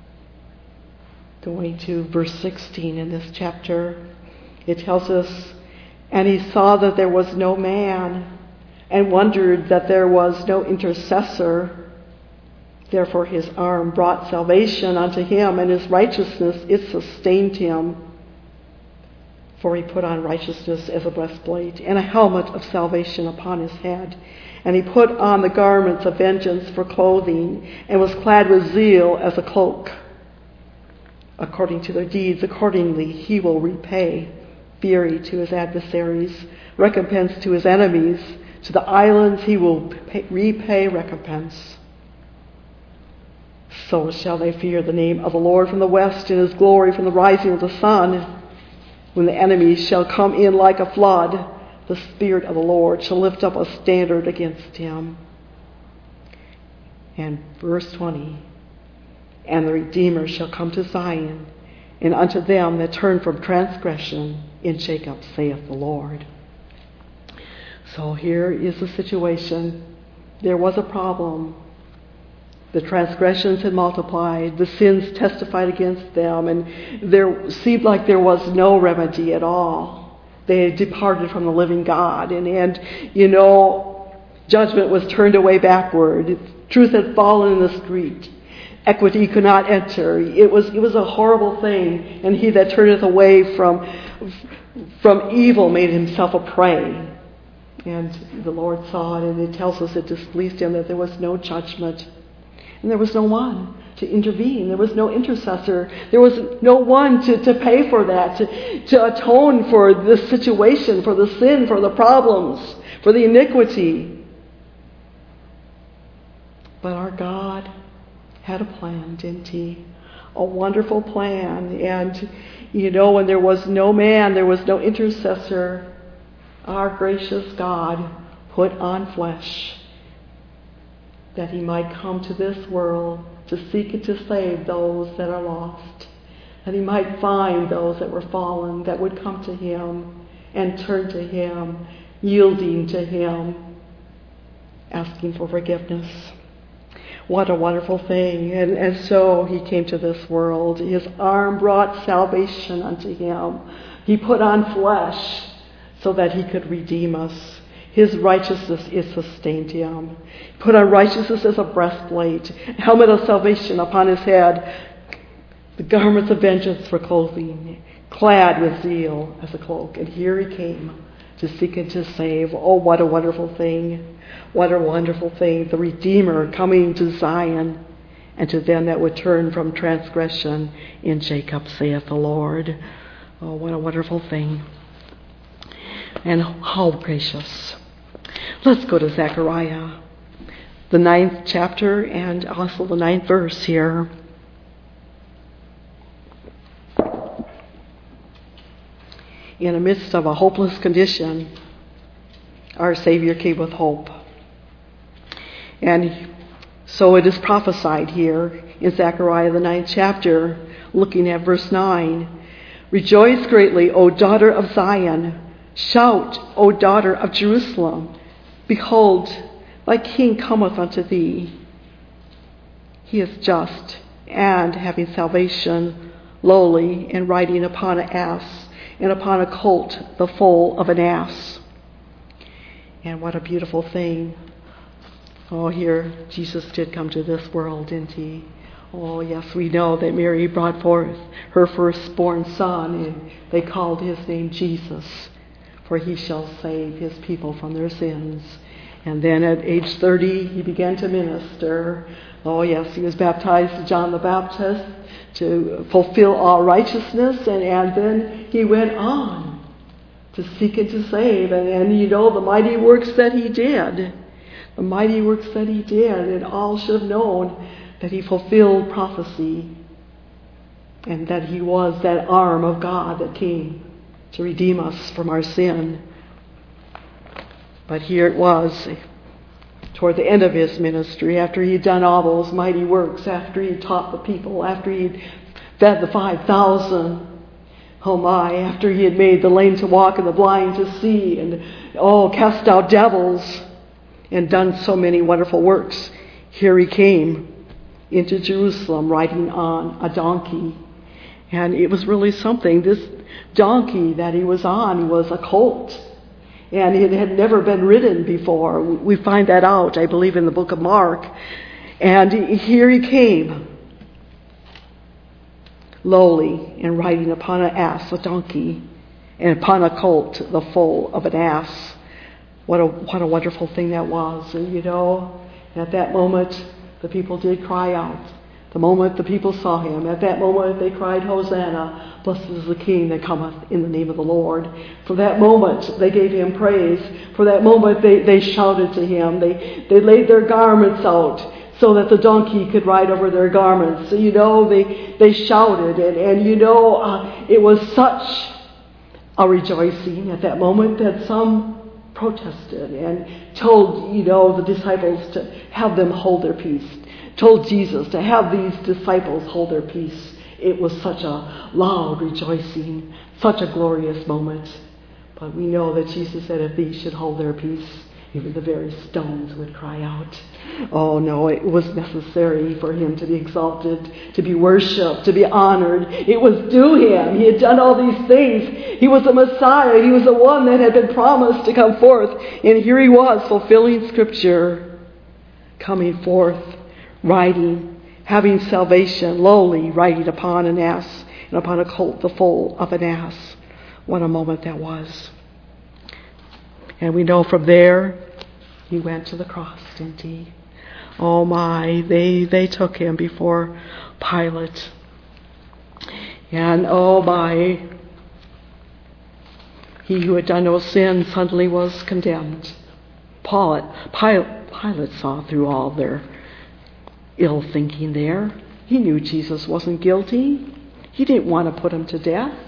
Going to verse 16 in this chapter, it tells us, "And he saw that there was no man, and wondered that there was no intercessor. Therefore his arm brought salvation unto him, and his righteousness it sustained him. For he put on righteousness as a breastplate, and a helmet of salvation upon his head. And he put on the garments of vengeance for clothing, and was clad with zeal as a cloak. According to their deeds, accordingly he will repay fury to his adversaries, recompense to his enemies. To the islands he will repay recompense. So shall they fear the name of the Lord from the west, and his glory from the rising of the sun. When the enemies shall come in like a flood, the Spirit of the Lord shall lift up a standard against him. And verse 20, and the Redeemer shall come to Zion, and unto them that turn from transgression in Jacob, saith the Lord. So here is the situation. There was a problem. The transgressions had multiplied. The sins testified against them. And there seemed like there was no remedy at all. They had departed from the living God. And judgment was turned away backward. Truth had fallen in the street. Equity could not enter. It was a horrible thing. And he that turneth away from evil made himself a prey. And the Lord saw it, and it tells us it displeased him that there was no judgment. And there was no one to intervene. There was no intercessor. There was no one to pay for that, to atone for this situation, for the sin, for the problems, for the iniquity. But our God had a plan, didn't he? A wonderful plan. And, when there was no man, there was no intercessor, our gracious God put on flesh, that he might come to this world to seek and to save those that are lost. That he might find those that were fallen, that would come to him and turn to him, yielding to him, asking for forgiveness. What a wonderful thing. And so he came to this world. His arm brought salvation unto him. He put on flesh so that he could redeem us. His righteousness is sustained him. Put on righteousness as a breastplate, helmet of salvation upon his head, the garments of vengeance for clothing, clad with zeal as a cloak. And here he came to seek and to save. Oh, what a wonderful thing. What a wonderful thing. The Redeemer coming to Zion, and to them that would turn from transgression in Jacob, saith the Lord. Oh, what a wonderful thing. And how gracious. Let's go to Zechariah, the 9th chapter, and also the 9th verse here. In the midst of a hopeless condition, our Savior came with hope. And so it is prophesied here in Zechariah, the 9th chapter, looking at verse 9. Rejoice greatly, O daughter of Zion. Shout, O daughter of Jerusalem. Behold, thy king cometh unto thee. He is just, and having salvation, lowly, and riding upon an ass, and upon a colt, the foal of an ass. And what a beautiful thing. Oh, here, Jesus did come to this world, didn't he? Oh, yes, we know that Mary brought forth her firstborn son, and they called his name Jesus, for he shall save his people from their sins. And then at age 30, he began to minister. Oh, yes, he was baptized as John the Baptist to fulfill all righteousness, and then he went on to seek and to save. And the mighty works that he did. The mighty works that he did, and all should have known that he fulfilled prophecy and that he was that arm of God that came to redeem us from our sin. But here it was, toward the end of his ministry, after he'd done all those mighty works, after he'd taught the people, after he'd fed the 5,000, oh my, after he had made the lame to walk and the blind to see, and cast out devils, and done so many wonderful works, here he came into Jerusalem riding on a donkey. And it was really something. This donkey that he was on was a colt, and it had never been ridden before. We find that out, I believe, in the book of Mark. And here he came, lowly, and riding upon an ass, a donkey. and upon a colt, the foal of an ass. What a wonderful thing that was. And at that moment, the people did cry out. The moment the people saw him, at that moment they cried, Hosanna, blessed is the King that cometh in the name of the Lord. For that moment they gave him praise. For that moment they shouted to him. They laid their garments out so that the donkey could ride over their garments. So, they shouted. And it was such a rejoicing at that moment that some protested and told, the disciples to have them hold their peace. Told Jesus to have these disciples hold their peace. It was such a loud rejoicing, such a glorious moment. But we know that Jesus said if these should hold their peace, even the very stones would cry out. Oh no, it was necessary for him to be exalted, to be worshipped, to be honored. It was due him. He had done all these things. He was the Messiah. He was the one that had been promised to come forth. And here he was, fulfilling Scripture, coming forth, riding, having salvation, lowly, riding upon an ass, and upon a colt, the foal of an ass. What a moment that was. And we know from there, he went to the cross, didn't he? Oh my, they took him before Pilate. And oh my, he who had done no sin suddenly was condemned. Pilate saw through all their ill thinking there. He knew Jesus wasn't guilty. He didn't want to put him to death.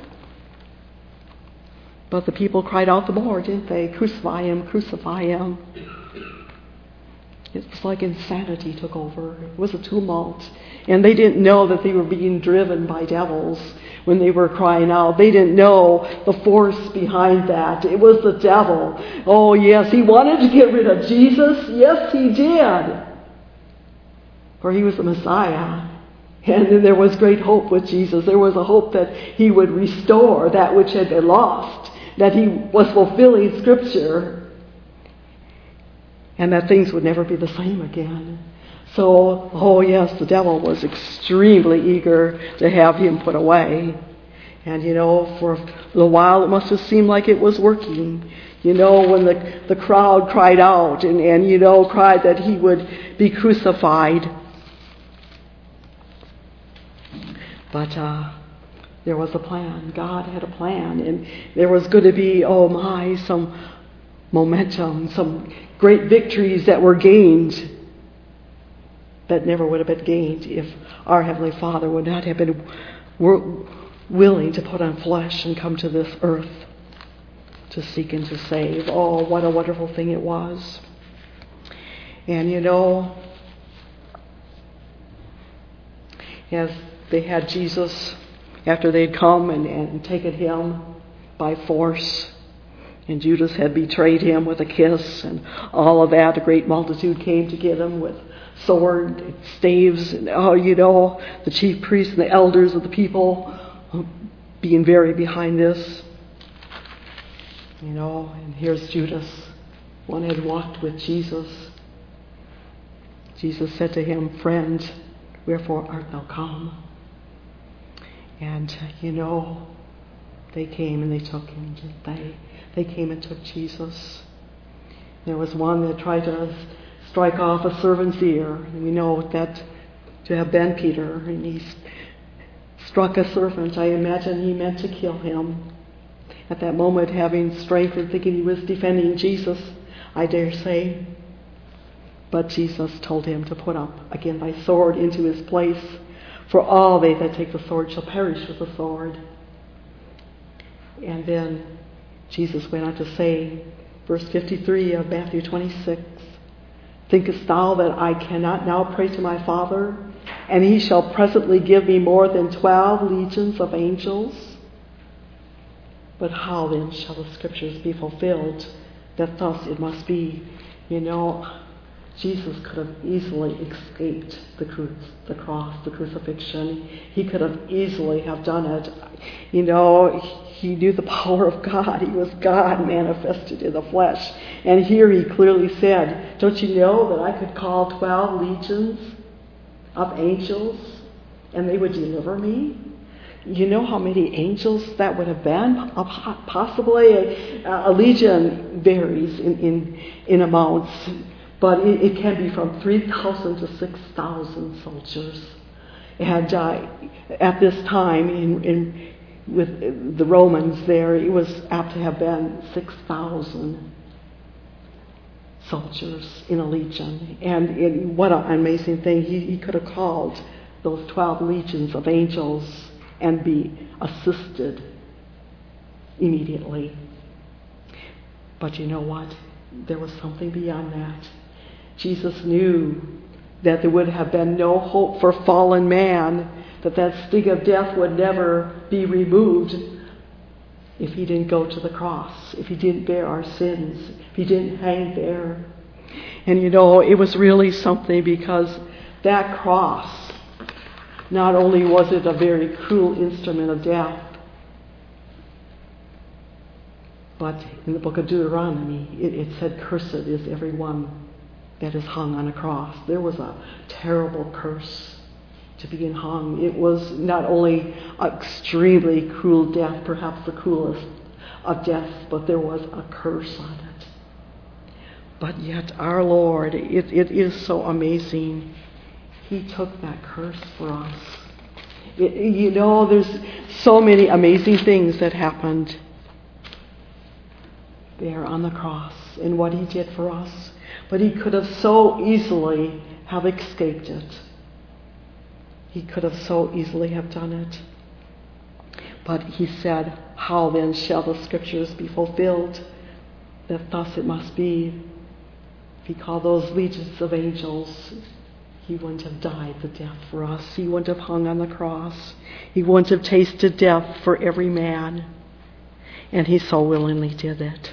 But the people cried out the more, didn't they? Crucify him, crucify him. It was like insanity took over. It was a tumult. And they didn't know that they were being driven by devils when they were crying out. They didn't know the force behind that. It was the devil. Oh yes, he wanted to get rid of Jesus. Yes, he did. For he was the Messiah. And there was great hope with Jesus. There was a hope that he would restore that which had been lost, that he was fulfilling Scripture, and that things would never be the same again. So, oh yes, the devil was extremely eager to have him put away. And for a little while it must have seemed like it was working. When the crowd cried out and cried that he would be crucified. But there was a plan. God had a plan. And there was going to be, some momentum, some great victories that were gained that never would have been gained if our Heavenly Father would not have been willing to put on flesh and come to this earth to seek and to save. Oh, what a wonderful thing it was. And as they had Jesus, after they'd come and taken him by force, and Judas had betrayed him with a kiss, and all of that, a great multitude came to get him with sword and staves, and the chief priests and the elders of the people being very behind this. And here's Judas, one had walked with Jesus. Jesus said to him, "Friend, wherefore art thou come?" And, they came and they took him, didn't they? They came and took Jesus. There was one that tried to strike off a servant's ear. And we know that to have been Peter. And he struck a servant. I imagine he meant to kill him. At that moment, having strength and thinking he was defending Jesus, I dare say. But Jesus told him to put up again thy sword into his place. For all they that take the sword shall perish with the sword. And then Jesus went on to say, verse 53 of Matthew 26, "Thinkest thou that I cannot now pray to my Father, and he shall presently give me more than 12 legions of angels? But how then shall the Scriptures be fulfilled, that thus it must be?" Jesus could have easily escaped the cross, the crucifixion. He could have easily have done it. He knew the power of God. He was God manifested in the flesh. And here he clearly said, "Don't you know that I could call 12 legions of angels and they would deliver me?" You know how many angels that would have been? Possibly a legion varies in amounts, but it can be from 3,000 to 6,000 soldiers. And at this time, with the Romans there, it was apt to have been 6,000 soldiers in a legion. And what an amazing thing. He could have called those 12 legions of angels and be assisted immediately. But you know what? There was something beyond that. Jesus knew that there would have been no hope for fallen man, that sting of death would never be removed if he didn't go to the cross, if he didn't bear our sins, if he didn't hang there. And you know, it was really something, because that cross, not only was it a very cruel instrument of death, but in the book of Deuteronomy, it said, "Cursed is everyone that is hung on a cross." There was a terrible curse to being hung. It was not only an extremely cruel death, perhaps the cruelest of deaths, but there was a curse on it. But yet our Lord, it is so amazing. He took that curse for us. You know, there's so many amazing things that happened there on the cross and what he did for us. But he could have so easily have escaped it. He could have so easily have done it. But he said, "How then shall the scriptures be fulfilled? That thus it must be." If he called those legions of angels, he wouldn't have died the death for us. He wouldn't have hung on the cross. He wouldn't have tasted death for every man. And he so willingly did it.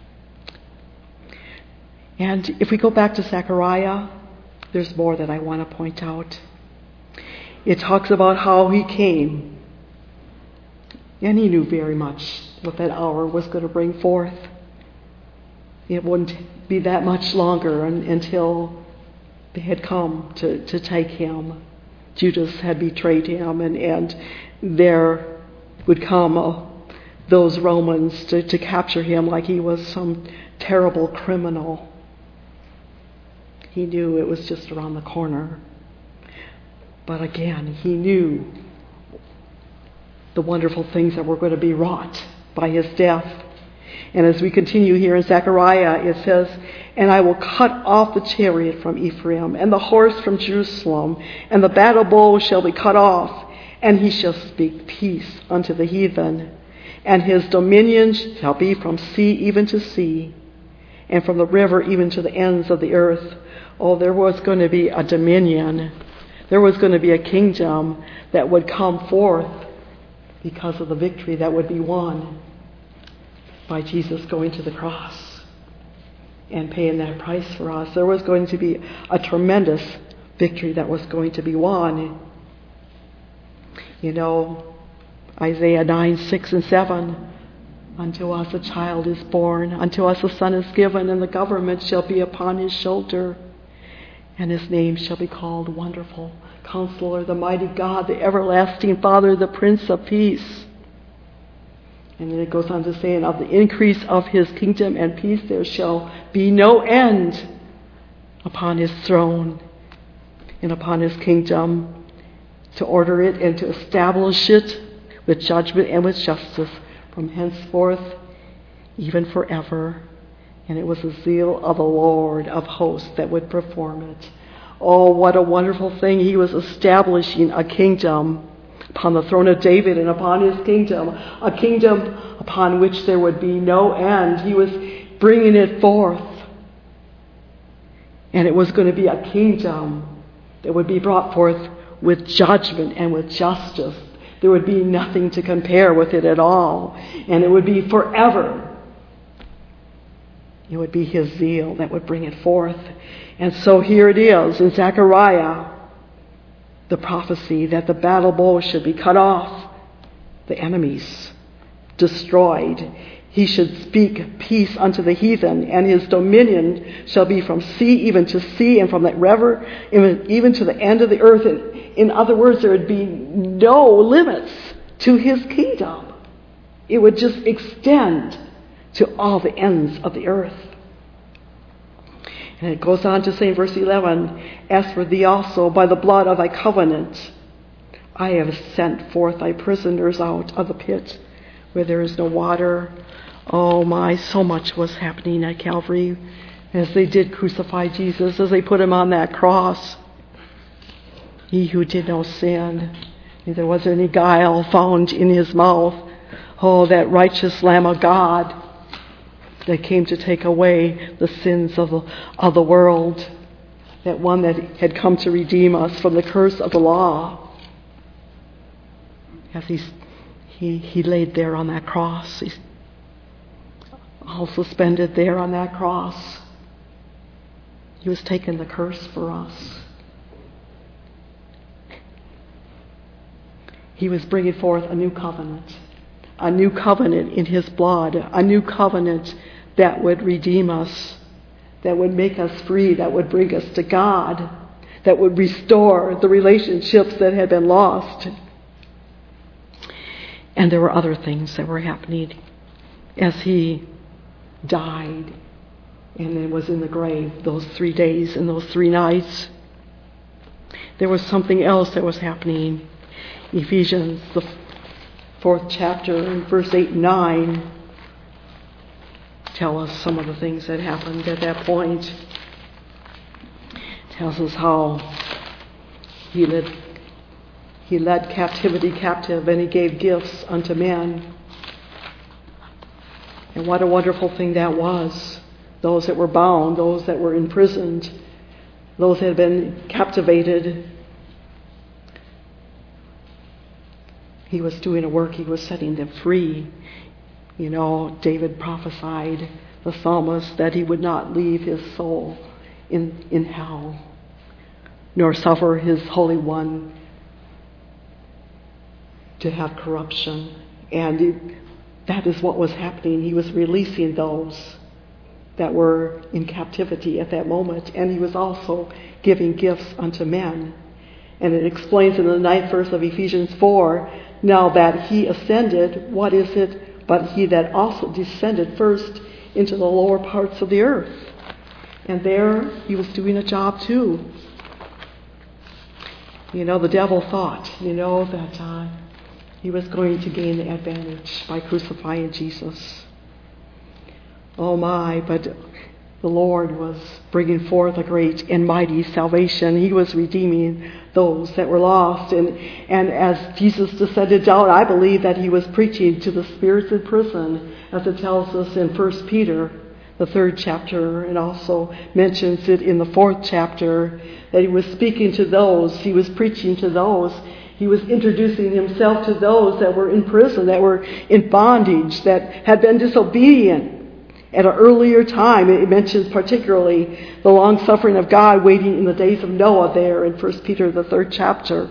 And if we go back to Zechariah, there's more that I want to point out. It talks about how he came. And he knew very much what that hour was going to bring forth. It wouldn't be that much longer until they had come to take him. Judas had betrayed him, and there would come those Romans to capture him like he was some terrible criminal. He knew it was just around the corner. But again, he knew the wonderful things that were going to be wrought by his death. And as we continue here in Zechariah, it says, "And I will cut off the chariot from Ephraim, and the horse from Jerusalem, and the battle bow shall be cut off, and he shall speak peace unto the heathen. And his dominion shall be from sea even to sea, and from the river even to the ends of the earth." Oh, there was going to be a dominion. There was going to be a kingdom that would come forth because of the victory that would be won by Jesus going to the cross and paying that price for us. There was going to be a tremendous victory that was going to be won. You know, Isaiah 9, 6 and 7. "Unto us a child is born, unto us a son is given, and the government shall be upon his shoulder. And his name shall be called Wonderful, Counselor, the Mighty God, the Everlasting Father, the Prince of Peace." And then it goes on to say, "And of the increase of his kingdom and peace there shall be no end upon his throne and upon his kingdom, to order it and to establish it with judgment and with justice from henceforth, even forever. And it was the zeal of the Lord of hosts that would perform it." Oh, what a wonderful thing. He was establishing a kingdom upon the throne of David and upon his kingdom, a kingdom upon which there would be no end. He was bringing it forth. And it was going to be a kingdom that would be brought forth with judgment and with justice. There would be nothing to compare with it at all. And it would be forever. It would be his zeal that would bring it forth. And so here it is in Zechariah, the prophecy that the battle bow should be cut off, the enemies destroyed. He should speak peace unto the heathen, and his dominion shall be from sea even to sea, and from that river even to the end of the earth. In other words, there would be no limits to his kingdom. It would just extend to all the ends of the earth. And it goes on to say in verse 11, as for thee also, by the blood of thy covenant, I have sent forth thy prisoners out of the pit where there is no water. Oh my, so much was happening at Calvary as they did crucify Jesus, as they put him on that cross. He who did no sin, neither was there any guile found in his mouth. Oh, that righteous Lamb of God that came to take away the sins of the world. That one that had come to redeem us from the curse of the law. As he laid there on that cross. He's all suspended there on that cross. He was taking the curse for us. He was bringing forth a new covenant in his blood, a new covenant that would redeem us, that would make us free, that would bring us to God, that would restore the relationships that had been lost. And there were other things that were happening as he died and then was in the grave those 3 days and those 3 nights. There was something else that was happening. Ephesians, the 4th chapter, verse 8 and 9, tell us some of the things that happened at that point. It tells us how he led captivity captive, and he gave gifts unto men. And what a wonderful thing that was. Those that were bound, those that were imprisoned, those that had been captivated. He was doing a work. He was setting them free. You know, David prophesied, the psalmist, that he would not leave his soul in hell, nor suffer his Holy One to have corruption. And that is what was happening. He was releasing those that were in captivity at that moment. And he was also giving gifts unto men. And it explains in the 9th verse of Ephesians 4, now that he ascended, what is it but he that also descended first into the lower parts of the earth? And there he was doing a job too. You know, the devil thought, that he was going to gain the advantage by crucifying Jesus. Oh my, but the Lord was bringing forth a great and mighty salvation. He was redeeming those that were lost. And as Jesus descended down, I believe that he was preaching to the spirits in prison, as it tells us in 1 Peter, the 3rd chapter, and also mentions it in the 4th chapter, that he was speaking to those, he was preaching to those, he was introducing himself to those that were in prison, that were in bondage, that had been disobedient. At an earlier time, it mentions particularly the long-suffering of God waiting in the days of Noah there in 1 Peter, the 3rd chapter.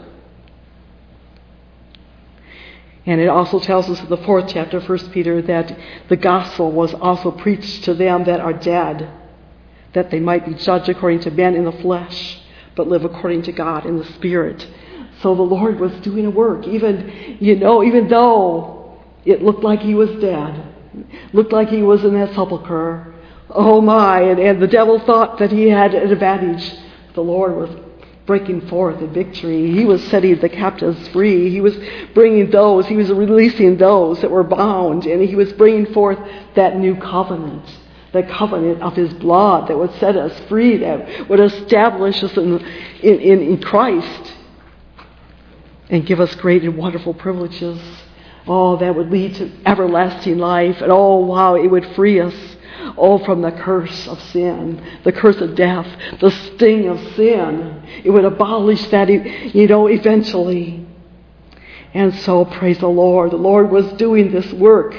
And it also tells us in the 4th chapter, 1 Peter, that the gospel was also preached to them that are dead, that they might be judged according to men in the flesh, but live according to God in the Spirit. So the Lord was doing a work, even though it looked like he was dead. Looked like he was in that sepulcher. Oh my, and the devil thought that he had an advantage. The Lord was breaking forth in victory. He was setting the captives free. He was bringing those, he was releasing those that were bound, and he was bringing forth that new covenant. The covenant of his blood that would set us free, that would establish us in Christ and give us great and wonderful privileges. Oh, that would lead to everlasting life. And oh, wow, it would free us, from the curse of sin, the curse of death, the sting of sin. It would abolish that, eventually. And so, praise the Lord. The Lord was doing this work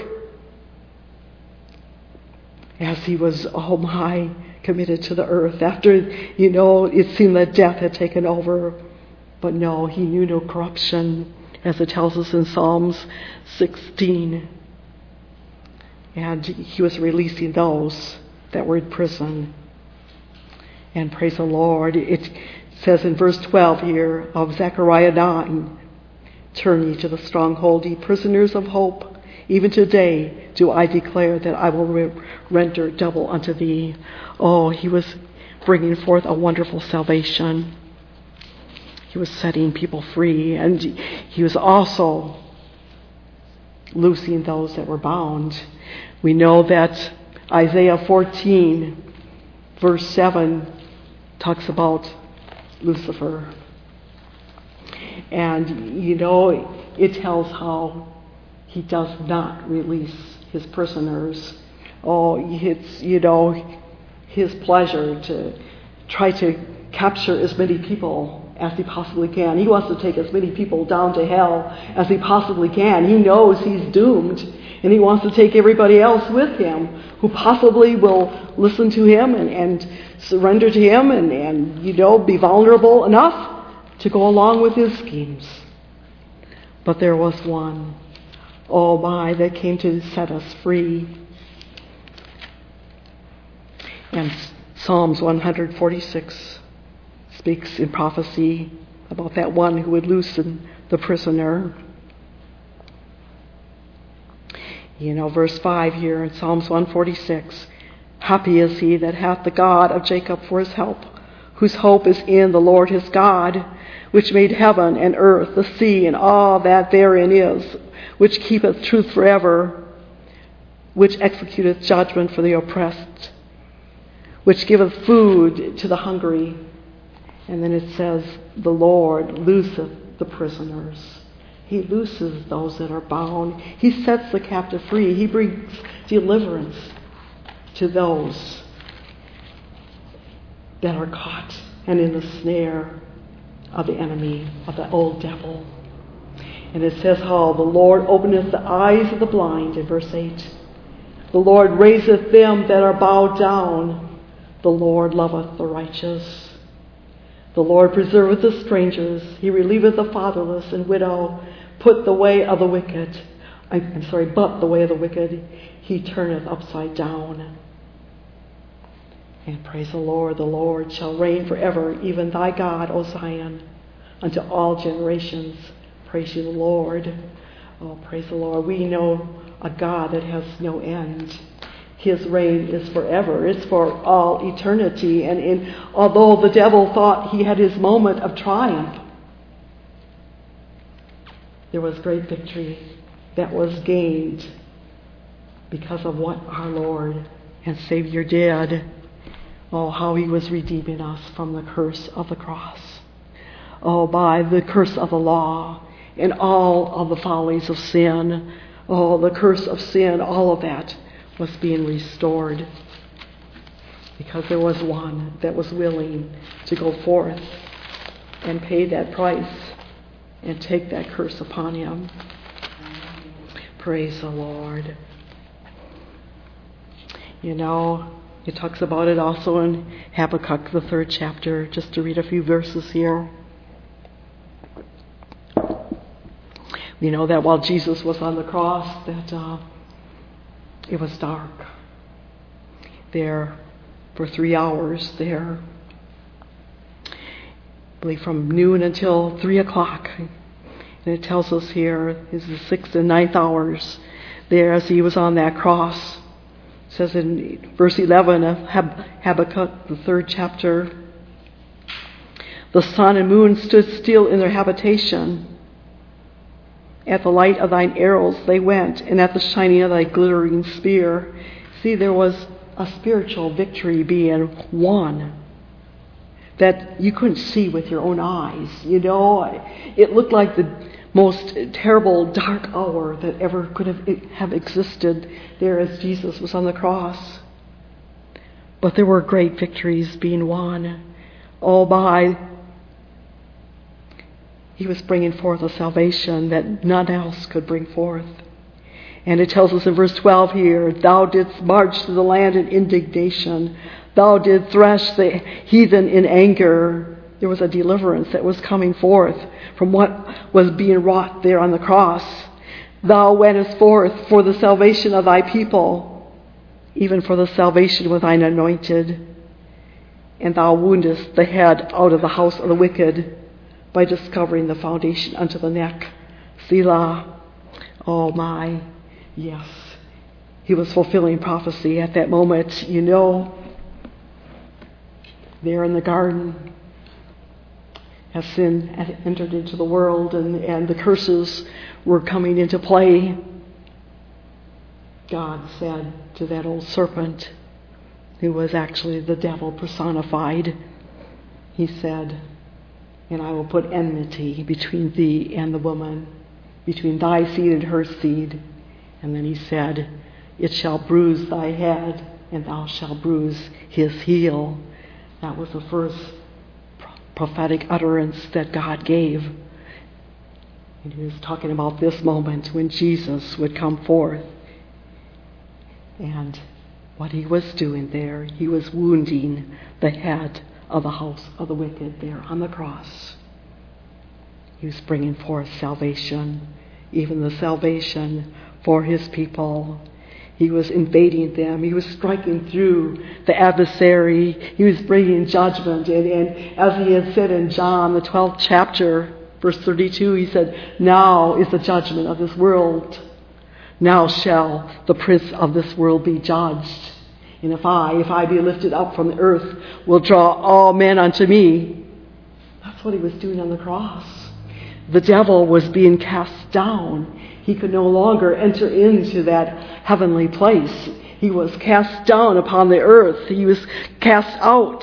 as he was, committed to the earth. After, it seemed that death had taken over. But no, he knew no corruption, as it tells us in Psalms 16. And he was releasing those that were in prison. And praise the Lord. It says in verse 12 here of Zechariah 9, Turn ye to the stronghold, ye prisoners of hope. Even today do I declare that I will render double unto thee. Oh, he was bringing forth a wonderful salvation. He was setting people free, and he was also loosing those that were bound. We know that Isaiah 14, verse 7, talks about Lucifer. And, it tells how he does not release his prisoners. Oh, it's, his pleasure to try to capture as many people as he possibly can. He wants to take as many people down to hell as he possibly can. He knows he's doomed, and he wants to take everybody else with him who possibly will listen to him and surrender to him and be vulnerable enough to go along with his schemes. But there was one, that came to set us free. And Psalms 146 speaks in prophecy about that one who would loosen the prisoner. Verse 5 here in Psalms 146, happy is he that hath the God of Jacob for his help, whose hope is in the Lord his God, which made heaven and earth, the sea, and all that therein is, which keepeth truth forever, which executeth judgment for the oppressed, which giveth food to the hungry. And then it says, the Lord looseth the prisoners. He looses those that are bound. He sets the captive free. He brings deliverance to those that are caught and in the snare of the enemy, of the old devil. And it says how the Lord openeth the eyes of the blind in verse 8. The Lord raiseth them that are bowed down. The Lord loveth the righteous. The Lord preserveth the strangers. He relieveth the fatherless and widow. But the way of the wicked, he turneth upside down. And praise the Lord shall reign forever, even thy God, O Zion, unto all generations. Praise you, the Lord. Oh, praise the Lord. We know a God that has no end. His reign is forever. It's for all eternity. And although the devil thought he had his moment of triumph, there was great victory that was gained because of what our Lord and Savior did. Oh, how he was redeeming us from the curse of the cross. Oh, by the curse of the law and all of the follies of sin. Oh, the curse of sin, all of that was being restored because there was one that was willing to go forth and pay that price and take that curse upon him. Praise the Lord. It talks about it also in Habakkuk, the 3rd chapter, just to read a few verses here. We know that while Jesus was on the cross, that it was dark there for 3 hours there. I believe from noon until 3 o'clock. And it tells us here is the 6th and 9th hours there as he was on that cross. It says in verse 11 of Habakkuk, the 3rd chapter, the sun and moon stood still in their habitation. At the light of thine arrows they went, and at the shining of thy glittering spear. See, there was a spiritual victory being won that you couldn't see with your own eyes. It looked like the most terrible dark hour that ever could have existed there as Jesus was on the cross. But there were great victories being won, all by he was bringing forth a salvation that none else could bring forth. And it tells us in verse 12 here, thou didst march to the land in indignation. Thou didst thresh the heathen in anger. There was a deliverance that was coming forth from what was being wrought there on the cross. Thou wentest forth for the salvation of thy people, even for the salvation of thine anointed. And thou woundest the head out of the house of the wicked, by discovering the foundation unto the neck Selah. Oh my, yes. He was fulfilling prophecy at that moment. You know, there in the garden, as sin had entered into the world and the curses were coming into play, God said to that old serpent, who was actually the devil personified, He said, and I will put enmity between thee and the woman, between thy seed and her seed. And then He said, it shall bruise thy head, and thou shalt bruise his heel. That was the first prophetic utterance that God gave. And He was talking about this moment when Jesus would come forth. And what He was doing there, He was wounding the head of the house of the wicked there on the cross. He was bringing forth salvation, even the salvation for His people. He was invading them. He was striking through the adversary. He was bringing judgment. And as He had said in John, the 12th chapter, verse 32, He said, now is the judgment of this world. Now shall the prince of this world be judged. And if I be lifted up from the earth, will draw all men unto me. That's what He was doing on the cross. The devil was being cast down. He could no longer enter into that heavenly place. He was cast down upon the earth. He was cast out.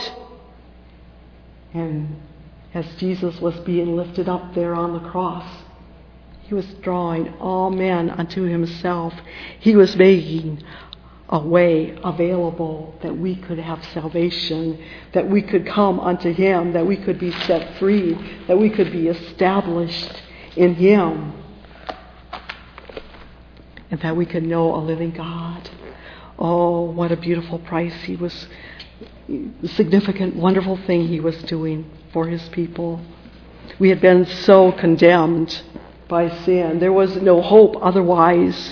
And as Jesus was being lifted up there on the cross, He was drawing all men unto Himself. He was making a way available that we could have salvation, that we could come unto Him, that we could be set free, that we could be established in Him, and that we could know a living God. Oh, what a beautiful price He was, significant, wonderful thing He was doing for His people. We had been so condemned by sin. There was no hope otherwise.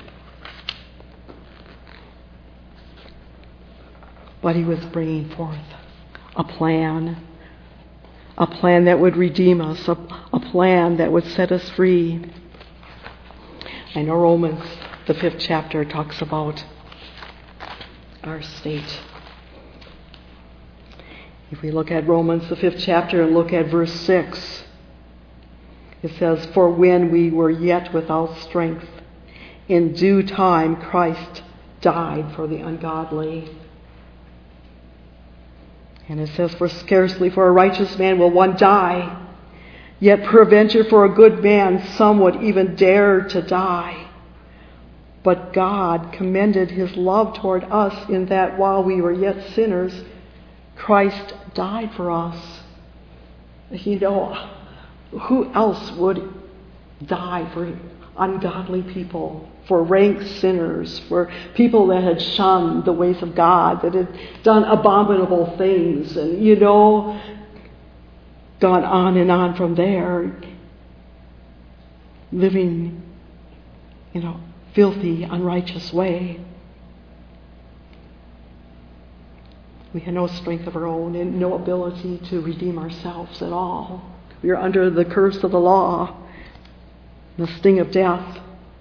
But He was bringing forth a plan that would redeem us, a plan that would set us free. I know Romans, the 5th chapter, talks about our state. If we look at Romans, the 5th chapter, and look at verse 6, it says, for when we were yet without strength, in due time Christ died for the ungodly. And it says, for scarcely for a righteous man will one die, yet peradventure for a good man some would even dare to die. But God commended His love toward us in that while we were yet sinners, Christ died for us. You know, who else would die for ungodly people, for rank sinners, for people that had shunned the ways of God, that had done abominable things, and, you know, gone on and on from there, living in a filthy, unrighteous way. We had no strength of our own and no ability to redeem ourselves at all. We are under the curse of the law, the sting of death.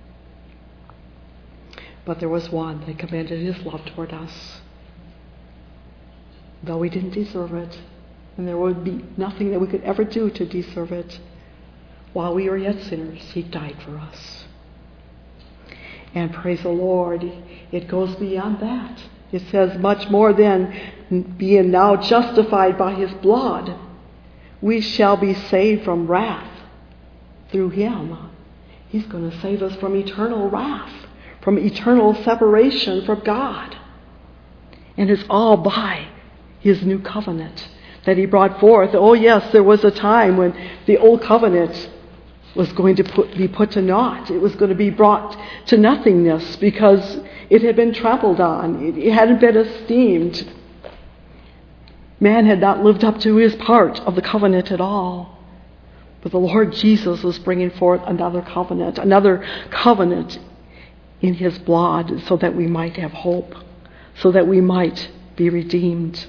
But there was one that commended His love toward us, though we didn't deserve it, and there would be nothing that we could ever do to deserve it. While we were yet sinners, He died for us. And praise the Lord, it goes beyond that. It says, much more than being now justified by His blood, we shall be saved from wrath through Him. He's going to save us from eternal wrath, from eternal separation from God. And it's all by His new covenant that He brought forth. Oh yes, there was a time when the old covenant was going to be put to naught. It was going to be brought to nothingness because it had been trampled on. It hadn't been esteemed. Man had not lived up to his part of the covenant at all. But the Lord Jesus was bringing forth another covenant in His blood, so that we might have hope, so that we might be redeemed.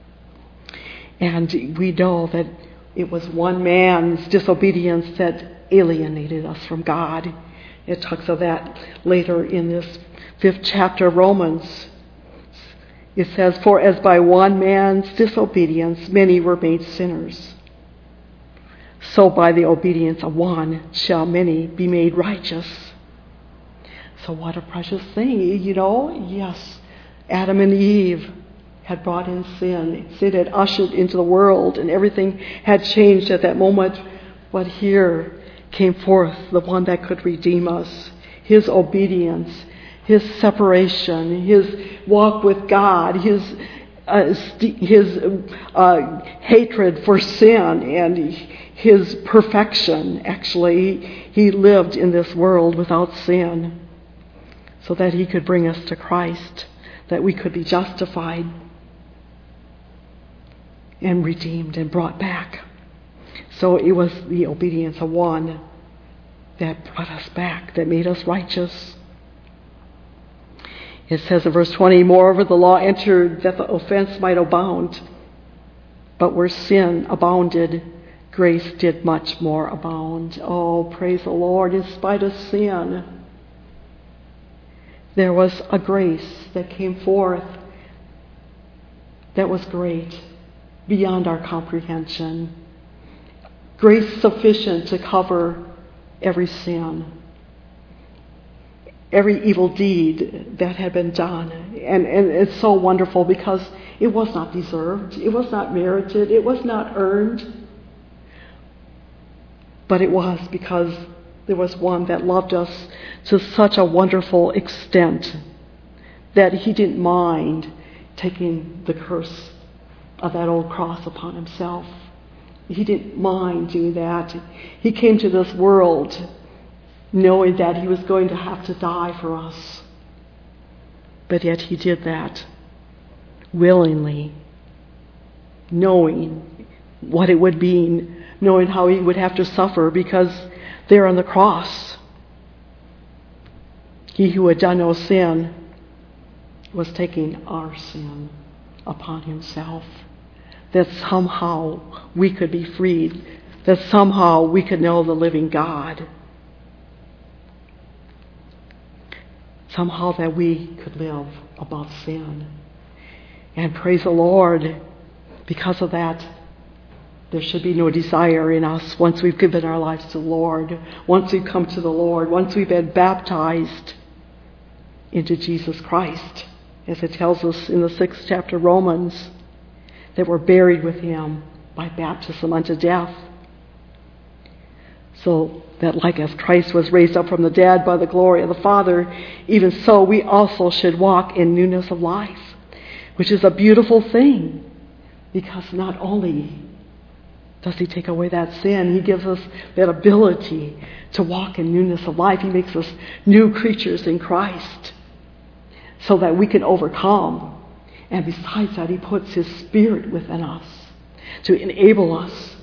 And we know that it was one man's disobedience that alienated us from God. It talks of that later in this 5th chapter of Romans. It says, "For as by one man's disobedience many were made sinners, so by the obedience of one shall many be made righteous." So what a precious thing, Yes, Adam and Eve had brought in sin. Sin had ushered into the world, and everything had changed at that moment. But here came forth the one that could redeem us. His obedience, his separation, his walk with God, his hatred for sin, and his perfection. Actually, he lived in this world without sin so that he could bring us to Christ, that we could be justified and redeemed and brought back. So it was the obedience of one that brought us back, that made us righteous. It says in verse 20, "Moreover, the law entered that the offense might abound. But where sin abounded, grace did much more abound." Oh, praise the Lord. In spite of sin, there was a grace that came forth that was great, beyond our comprehension. Grace sufficient to cover every sin, every evil deed that had been done. And it's so wonderful because it was not deserved, it was not merited, it was not earned. But it was because there was one that loved us to such a wonderful extent that he didn't mind taking the curse of that old cross upon himself. He didn't mind doing that. He came to this world knowing that he was going to have to die for us. But yet he did that willingly, knowing what it would mean, knowing how he would have to suffer, because there on the cross, he who had done no sin was taking our sin upon himself, that somehow we could be freed, that somehow we could know the living God, somehow that we could live above sin. And praise the Lord, because of that, there should be no desire in us once we've given our lives to the Lord, once we've come to the Lord, once we've been baptized into Jesus Christ, as it tells us in the 6th chapter of Romans, that we're buried with him by baptism unto death. So that like as Christ was raised up from the dead by the glory of the Father, even so we also should walk in newness of life, which is a beautiful thing, because not only does he take away that sin, he gives us that ability to walk in newness of life. He makes us new creatures in Christ so that we can overcome. And besides that, he puts his Spirit within us to enable us,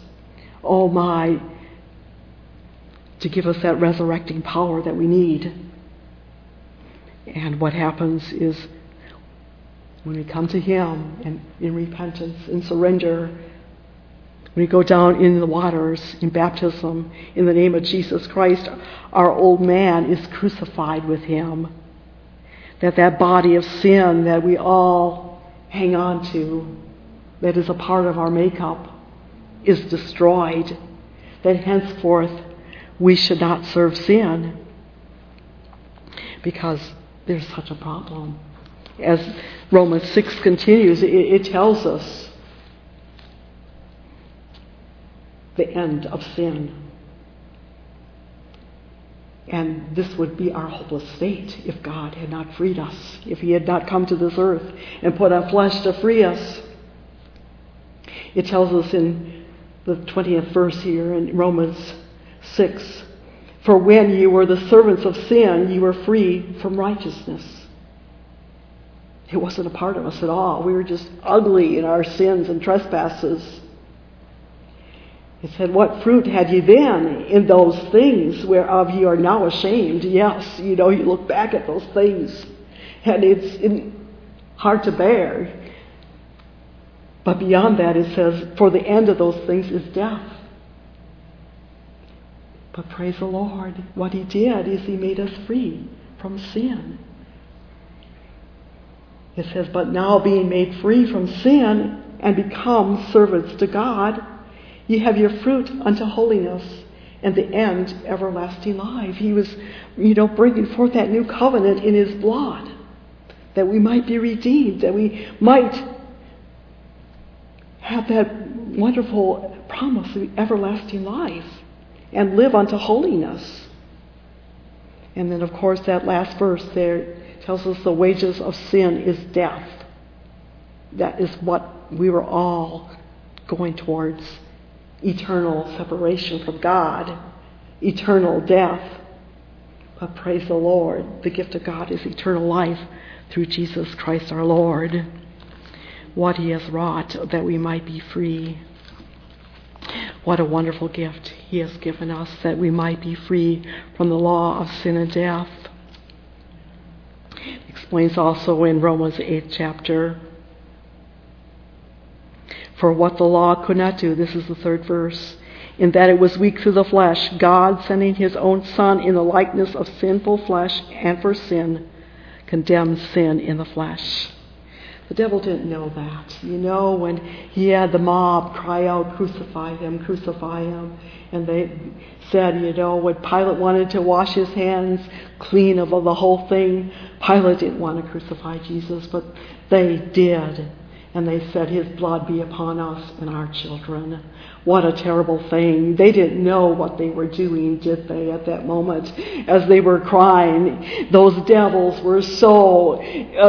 to give us that resurrecting power that we need. And what happens is when we come to him and in repentance and surrender, when we go down in the waters in baptism in the name of Jesus Christ, our old man is crucified with him. That body of sin that we all hang on to, that is a part of our makeup, is destroyed. That henceforth we should not serve sin, because there's such a problem. As Romans 6 continues, it tells us the end of sin. And this would be our hopeless state if God had not freed us, if he had not come to this earth and put on flesh to free us. It tells us in the 20th verse here in Romans 6, "For when you were the servants of sin, you were free from righteousness." It wasn't a part of us at all. We were just ugly in our sins and trespasses. It said, "What fruit had ye then in those things whereof ye are now ashamed?" Yes, you look back at those things and it's hard to bear. But beyond that, it says, "For the end of those things is death." But praise the Lord, what He did is He made us free from sin. It says, but now being made free from sin and become servants to God, ye have your fruit unto holiness, and the end everlasting life. He was, bringing forth that new covenant in His blood, that we might be redeemed, that we might have that wonderful promise of everlasting life and live unto holiness. And then, of course, that last verse there tells us the wages of sin is death. That is what we were all going towards. Eternal separation from God. Eternal death. But praise the Lord, the gift of God is eternal life through Jesus Christ our Lord. What He has wrought that we might be free. What a wonderful gift He has given us that we might be free from the law of sin and death. Explains also in Romans 8th chapter. For what the law could not do, this is the 3rd verse, in that it was weak through the flesh, God sending His own Son in the likeness of sinful flesh and for sin, condemned sin in the flesh. The devil didn't know that. When he had the mob cry out, crucify Him, crucify Him. And they said, when Pilate wanted to wash his hands clean of the whole thing, Pilate didn't want to crucify Jesus, but they did. And they said, His blood be upon us and our children. What a terrible thing. They didn't know what they were doing, did they, at that moment? As they were crying, those devils were so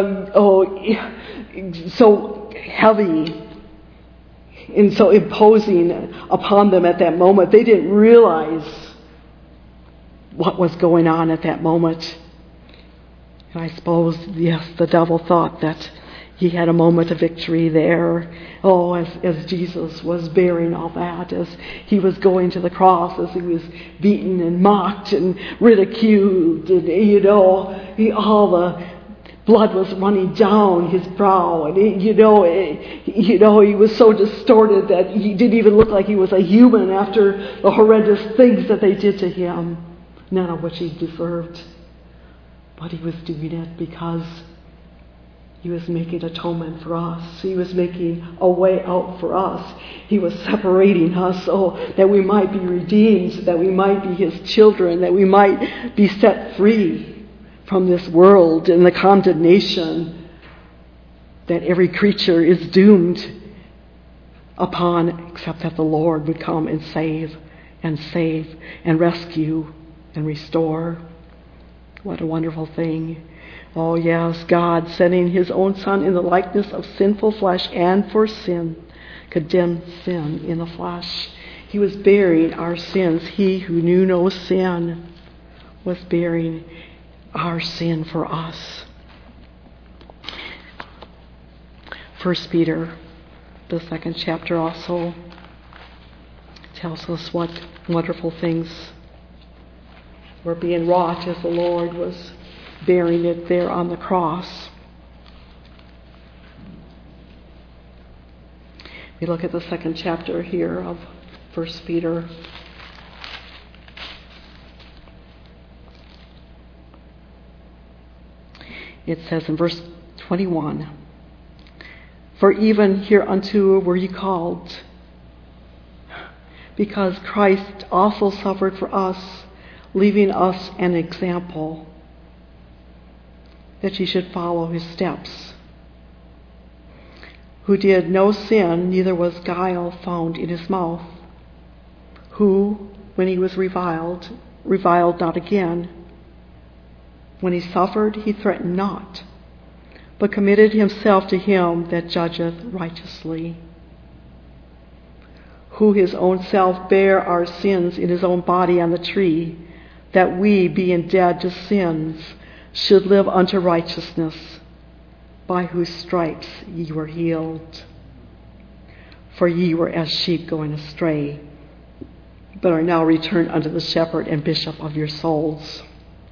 heavy and so imposing upon them at that moment. They didn't realize what was going on at that moment. And I suppose, yes, the devil thought that he had a moment of victory there. As Jesus was bearing all that, as He was going to the cross, as He was beaten and mocked and ridiculed, and all the blood was running down His brow, and he was so distorted that he didn't even look like he was a human after the horrendous things that they did to Him, none of which He deserved. But He was doing it because He was making atonement for us. He was making a way out for us. He was separating us so that we might be redeemed, so that we might be His children, that we might be set free from this world and the condemnation that every creature is doomed upon, except that the Lord would come and save and rescue and restore. What a wonderful thing. Oh yes, God sending His own Son in the likeness of sinful flesh and for sin, condemned sin in the flesh. He was bearing our sins. He who knew no sin was bearing our sin for us. 1 Peter, the 2nd chapter, also tells us what wonderful things were being wrought as the Lord was bearing it there on the cross. We look at the 2nd chapter here of 1 Peter. It says in verse 21, for even hereunto were ye called, because Christ also suffered for us, leaving us an example, that ye should follow His steps, who did no sin, neither was guile found in His mouth, who, when He was reviled not again. When He suffered, He threatened not, but committed Himself to Him that judgeth righteously, who His own self bare our sins in His own body on the tree, that we, being dead to sins, should live unto righteousness, by whose stripes ye were healed. For ye were as sheep going astray, but are now returned unto the shepherd and bishop of your souls.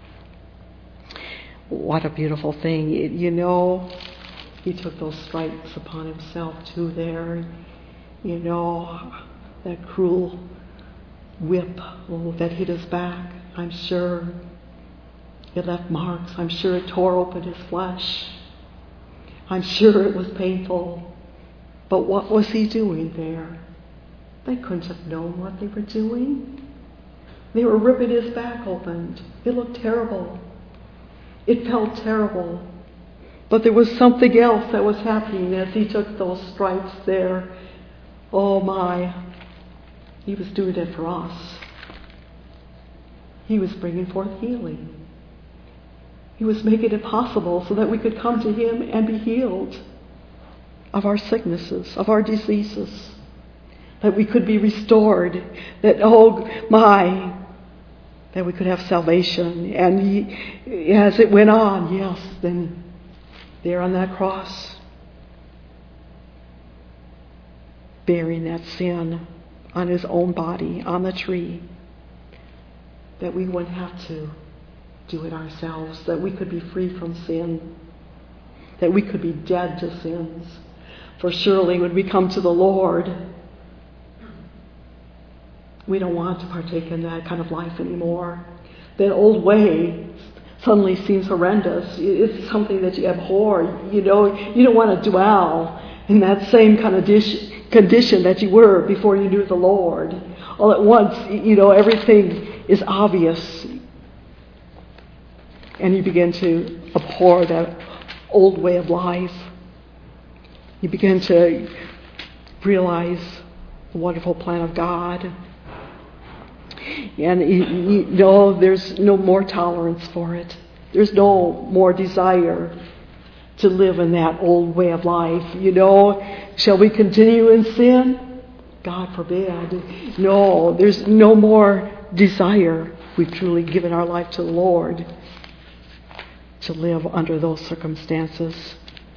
What a beautiful thing. He took those stripes upon Himself too there. That cruel whip that hit his back. I'm sure it left marks. I'm sure it tore open his flesh. I'm sure it was painful. But what was he doing there? They couldn't have known what they were doing. They were ripping his back open. It looked terrible. It felt terrible. But there was something else that was happening as he took those stripes there. Oh my. He was doing it for us. He was bringing forth healing. He was making it possible so that we could come to him and be healed of our sicknesses, of our diseases. That we could be restored. That, oh my, that we could have salvation. And as it went on, yes, then there on that cross, bearing that sin on his own body, on the tree, that we wouldn't have to do it ourselves, that we could be free from sin, that we could be dead to sins. For surely when we come to the Lord, we don't want to partake in that kind of life anymore. That old way suddenly seems horrendous. It's something that you abhor. You don't want to dwell in that same kind of condition that you were before you knew the Lord. All at once, everything is obvious. And you begin to abhor that old way of life. You begin to realize the wonderful plan of God. And there's no more tolerance for it. There's no more desire to live in that old way of life. Shall we continue in sin? God forbid. No, there's no more desire. We've truly given our life to the Lord to live under those circumstances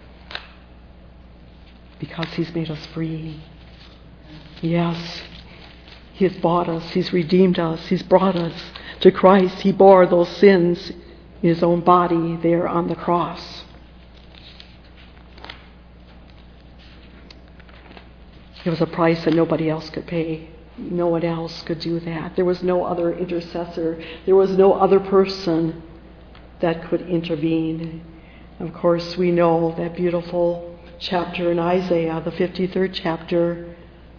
because he's made us free. Yes. He has bought us. He's redeemed us. He's brought us to Christ. He bore those sins in his own body there on the cross. It was a price that nobody else could pay. No one else could do that. There was no other intercessor. There was no other person that could intervene. Of course, we know that beautiful chapter in Isaiah, the 53rd chapter,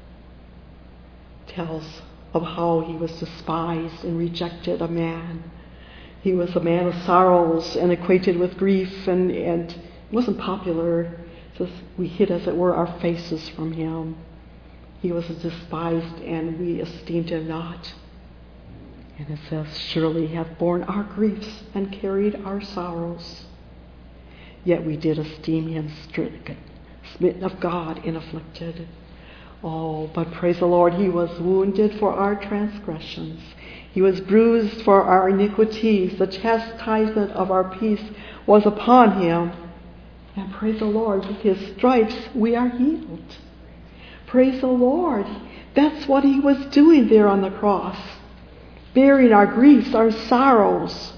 tells of how he was despised and rejected, a man. He was a man of sorrows and acquainted with grief, and wasn't popular. So we hid, as it were, our faces from him. He was despised, and we esteemed him not. And it says, surely he hath borne our griefs and carried our sorrows. Yet we did esteem him stricken, smitten of God, and afflicted. Oh, but praise the Lord, he was wounded for our transgressions. He was bruised for our iniquities. The chastisement of our peace was upon him. And praise the Lord, with his stripes we are healed. Praise the Lord. That's what he was doing there on the cross. Bearing our griefs, our sorrows,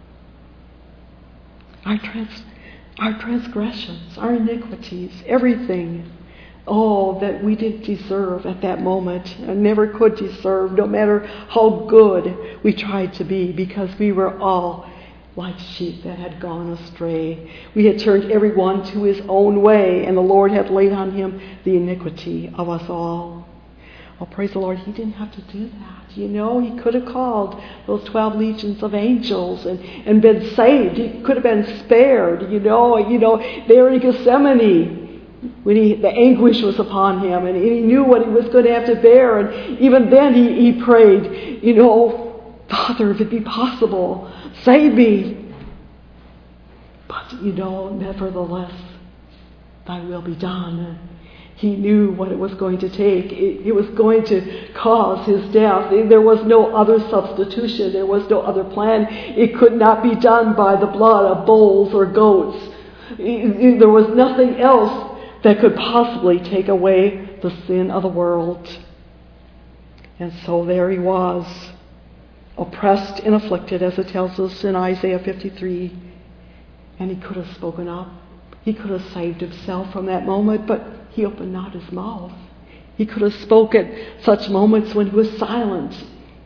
our transgressions, our iniquities, everything. Oh, that we didn't deserve at that moment and never could deserve, no matter how good we tried to be, because we were all like sheep that had gone astray. We had turned everyone to his own way, and the Lord had laid on him the iniquity of us all. Oh, praise the Lord, he didn't have to do that. He could have called those 12 legions of angels and been saved. He could have been spared, there in Gethsemane, when the anguish was upon him, and he knew what he was going to have to bear. And even then he prayed, Father, if it be possible, save me. But, nevertheless, thy will be done. He knew what it was going to take. It was going to cause his death. There was no other substitution. There was no other plan. It could not be done by the blood of bulls or goats. There was nothing else that could possibly take away the sin of the world. And so there he was, oppressed and afflicted, as it tells us in Isaiah 53. And he could have spoken up. He could have saved himself from that moment, but he opened not his mouth. He could have spoke at such moments when he was silent.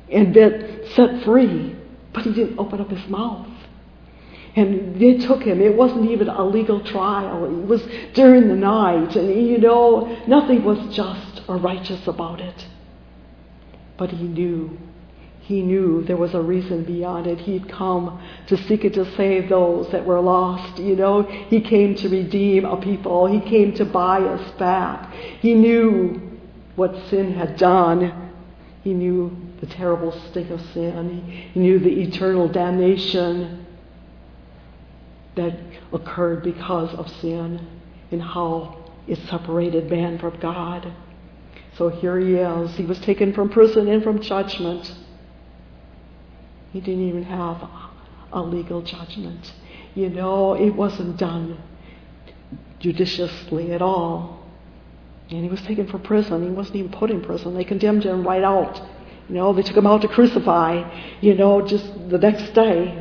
and been set free, but he didn't open up his mouth. And they took him. It wasn't even a legal trial. It was during the night. And nothing was just or righteous about it. But he knew there was a reason beyond it. He'd come to seek and to save those that were lost. He came to redeem a people. He came to buy us back. He knew what sin had done. He knew the terrible sting of sin. He knew the eternal damnation that occurred because of sin and how it separated man from God. So here he is. He was taken from prison and from judgment. He didn't even have a legal judgment. It wasn't done judiciously at all. And he was taken from prison. He wasn't even put in prison. They condemned him right out. They took him out to crucify, just the next day.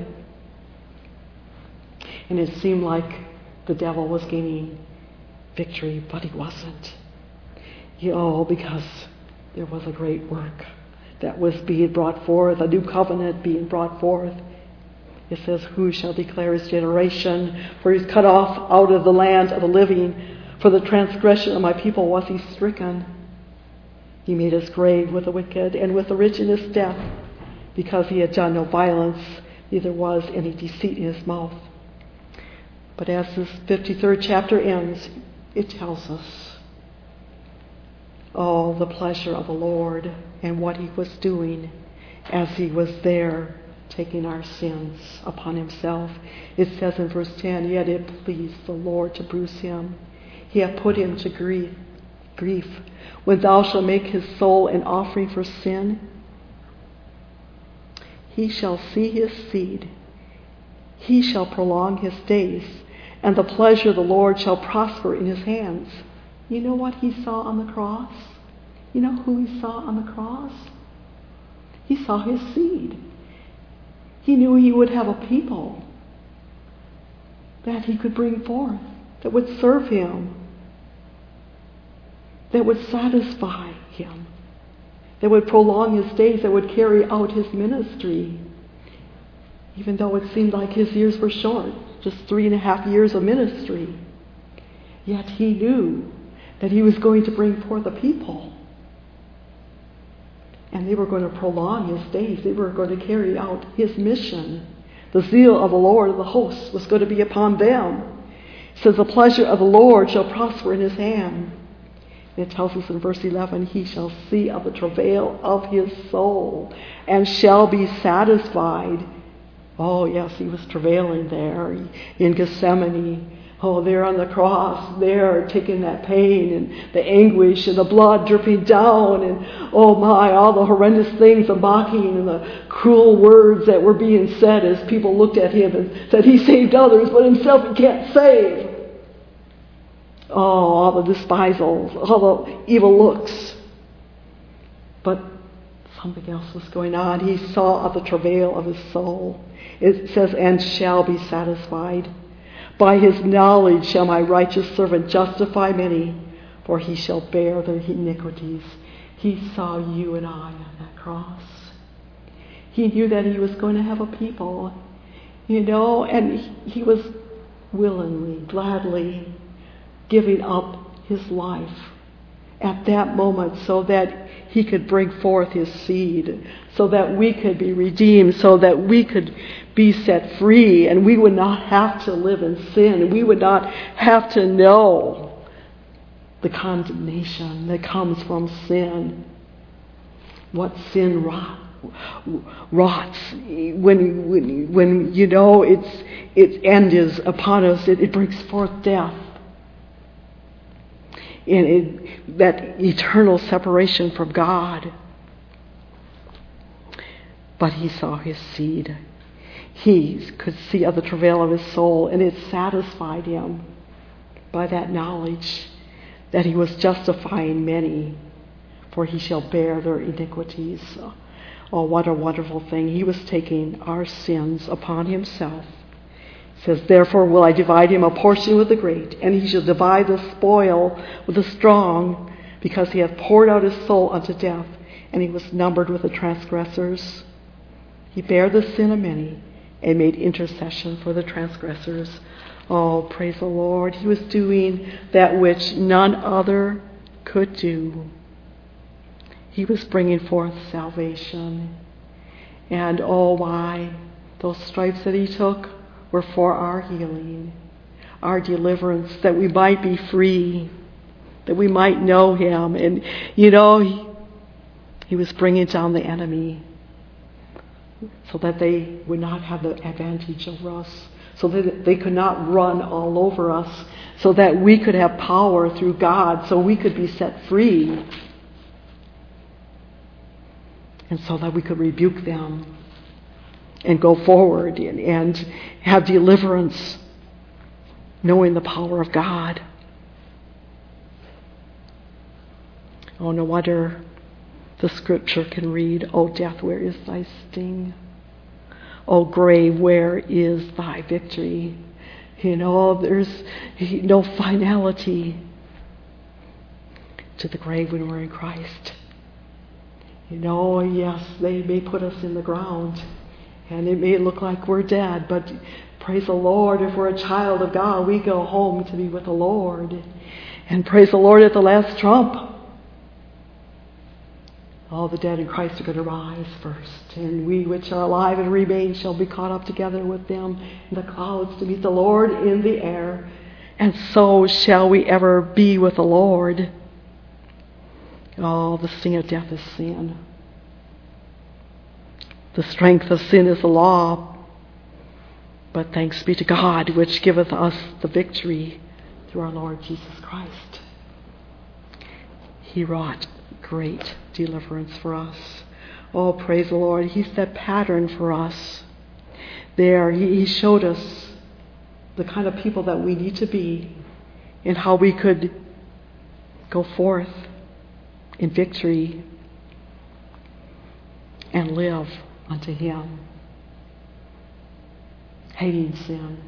And it seemed like the devil was gaining victory, but he wasn't. Because there was a great work that was being brought forth, a new covenant being brought forth. It says, who shall declare his generation? For he's cut off out of the land of the living. For the transgression of my people was he stricken. He made his grave with the wicked and with the rich in his death, because he had done no violence, neither was any deceit in his mouth. But as this 53rd chapter ends, it tells us the pleasure of the Lord and what he was doing as he was there taking our sins upon himself. It says in verse 10, yet it pleased the Lord to bruise him. He hath put him to grief. When thou shalt make his soul an offering for sin, he shall see his seed. He shall prolong his days, and the pleasure of the Lord shall prosper in his hands. You know what he saw on the cross? You know who he saw on the cross? He saw his seed. He knew he would have a people that he could bring forth, that would serve him, that would satisfy him, that would prolong his days, that would carry out his ministry. Even though it seemed like his years were short, just 3.5 years of ministry. Yet he knew that he was going to bring forth a people. And they were going to prolong his days. They were going to carry out his mission. The zeal of the Lord of the hosts was going to be upon them. It says, the pleasure of the Lord shall prosper in his hand. It tells us in verse 11, he shall see of the travail of his soul and shall be satisfied. Oh, yes, he was travailing there in Gethsemane. Oh, there on the cross, there taking that pain and the anguish and the blood dripping down and, oh my, all the horrendous things, the mocking and the cruel words that were being said as people looked at him and said he saved others, but himself he can't save. Oh, all the despisals, all the evil looks. But something else was going on. He saw of the travail of his soul. It says, and shall be satisfied. By his knowledge shall my righteous servant justify many, for he shall bear their iniquities. He saw you and I on that cross. He knew that he was going to have a people, and he was willingly, gladly giving up his life at that moment so that he could bring forth his seed, so that we could be redeemed, so that we could be set free, and we would not have to live in sin. We would not have to know the condemnation that comes from sin. What sin rots when its end is upon us. It brings forth death. And that eternal separation from God. But he saw his seed. He could see of the travail of his soul, and it satisfied him by that knowledge that he was justifying many, for he shall bear their iniquities. Oh, what a wonderful thing. He was taking our sins upon himself. It says, therefore will I divide him a portion with the great, and he shall divide the spoil with the strong, because he hath poured out his soul unto death, and he was numbered with the transgressors. He bare the sin of many and made intercession for the transgressors. Oh, praise the Lord. He was doing that which none other could do. He was bringing forth salvation. And oh, why? Those stripes that he took were for our healing, our deliverance, that we might be free, that we might know him. And, he was bringing down the enemy so that they would not have the advantage over us, so that they could not run all over us, so that we could have power through God, so we could be set free, and so that we could rebuke them and go forward and have deliverance, knowing the power of God. Oh, no wonder the scripture can read, "O death, where is thy sting? O grave, where is thy victory?" There's no finality to the grave when we're in Christ. Yes, they may put us in the ground, and it may look like we're dead, but praise the Lord, if we're a child of God, we go home to be with the Lord. And praise the Lord, at the last trump, all the dead in Christ are going to rise first, and we which are alive and remain shall be caught up together with them in the clouds to meet the Lord in the air, and so shall we ever be with the Lord. Oh, the sting of death is sin. The strength of sin is the law, but thanks be to God, which giveth us the victory through our Lord Jesus Christ. He wrought great deliverance for us. Oh, praise the Lord. He set pattern for us. There, he showed us the kind of people that we need to be and how we could go forth in victory and live unto him, hating sin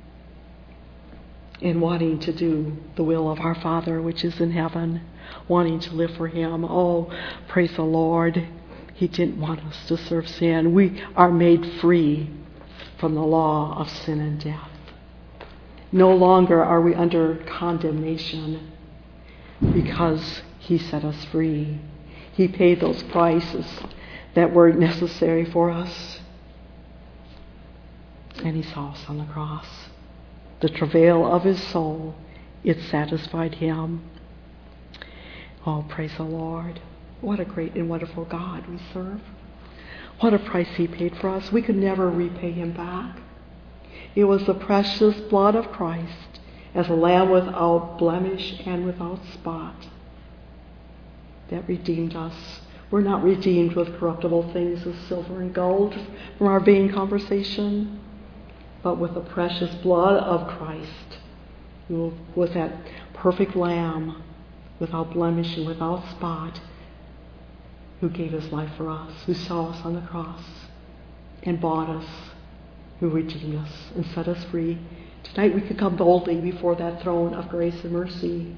and wanting to do the will of our Father which is in heaven, wanting to live for him. Oh, praise the Lord. He didn't want us to serve sin. We are made free from the law of sin and death. No longer are we under condemnation because he set us free. He paid those prices that were necessary for us. And he saw us on the cross. The travail of his soul, it satisfied him. Oh, praise the Lord. What a great and wonderful God we serve. What a price he paid for us. We could never repay him back. It was the precious blood of Christ as a lamb without blemish and without spot that redeemed us. We're not redeemed with corruptible things as silver and gold from our vain conversation, but with the precious blood of Christ, who was that perfect lamb without blemish and without spot, who gave his life for us, who saw us on the cross and bought us, who redeemed us and set us free. Tonight we can come boldly before that throne of grace and mercy.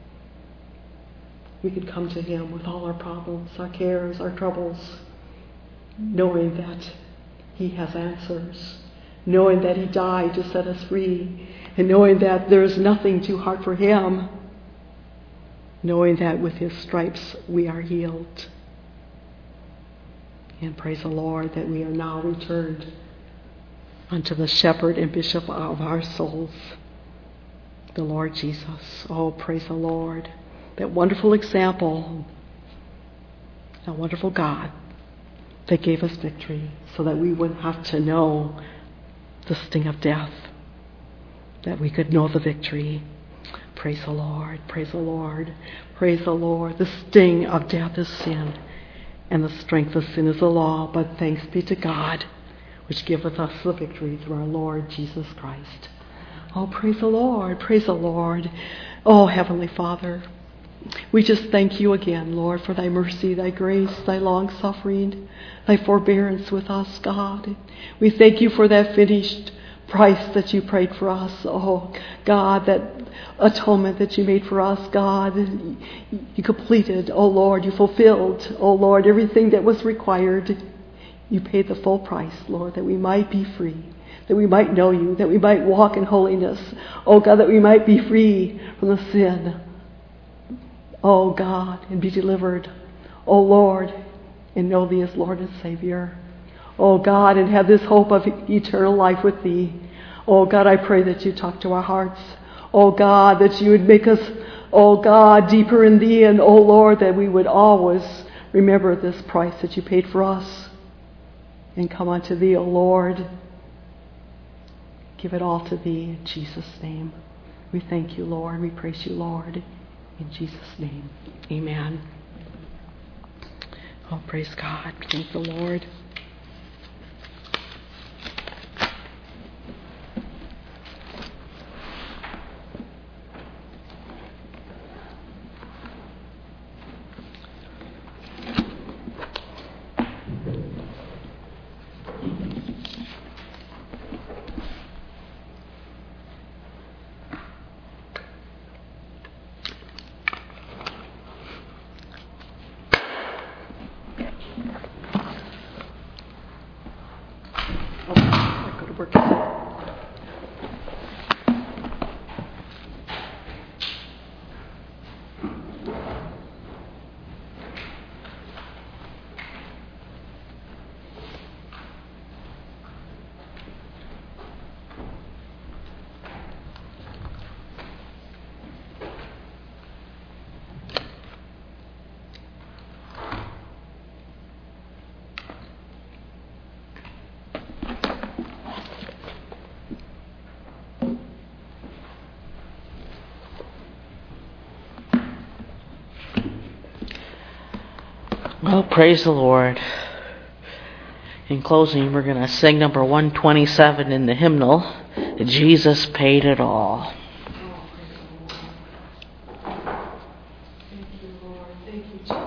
We could come to him with all our problems, our cares, our troubles, knowing that he has answers, knowing that he died to set us free, and knowing that there is nothing too hard for him, knowing that with his stripes we are healed. And praise the Lord that we are now returned unto the shepherd and bishop of our souls, the Lord Jesus. Oh, praise the Lord. That wonderful example, that wonderful God that gave us victory so that we wouldn't have to know the sting of death, that we could know the victory. Praise the Lord, praise the Lord, praise the Lord. The sting of death is sin, and the strength of sin is the law, but thanks be to God, which giveth us the victory through our Lord Jesus Christ. Oh, praise the Lord, praise the Lord. Oh, Heavenly Father, we just thank you again, Lord, for thy mercy, thy grace, thy long-suffering, thy forbearance with us, God. We thank you for that finished price that you prayed for us. Oh, God, that atonement that you made for us, God, you completed, oh Lord, you fulfilled, oh Lord, everything that was required. You paid the full price, Lord, that we might be free, that we might know you, that we might walk in holiness. Oh God, that we might be free from the sin. Oh God, and be delivered. Oh Lord, and know thee as Lord and Savior. Oh God, and have this hope of eternal life with thee. Oh God, I pray that you talk to our hearts. Oh God, that you would make us, oh God, deeper in thee. And oh Lord, that we would always remember this price that you paid for us. And come unto thee, O Lord. Give it all to thee in Jesus' name. We thank you, Lord. We praise you, Lord. In Jesus' name, amen. Oh, praise God. Thank the Lord.
Well, praise the Lord. In closing, we're going to sing number 127 in the hymnal, Jesus Paid It All.
Thank you, Lord. Thank you, Jesus.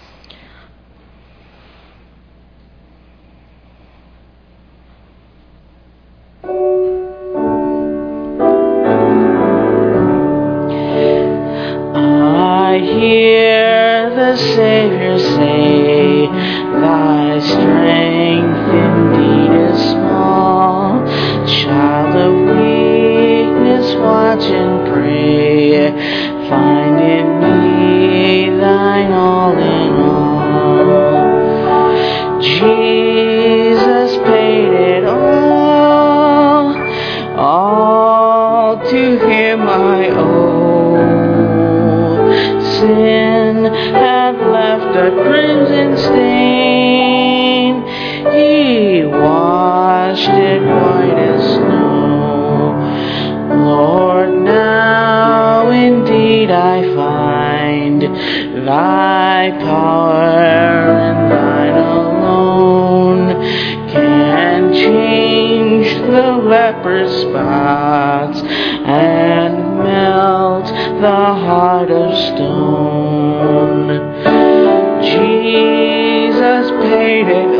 I hear the Savior say, thy strength indeed is small. Child of weakness, watch and pray. Find in me thine all in all. Jesus paid it all to him I owe. Sin had left a crimson stain, he washed it white as snow. Lord, now indeed I find thy power and thine alone can change the leper's spots and melt the heart of stone. Jesus paid it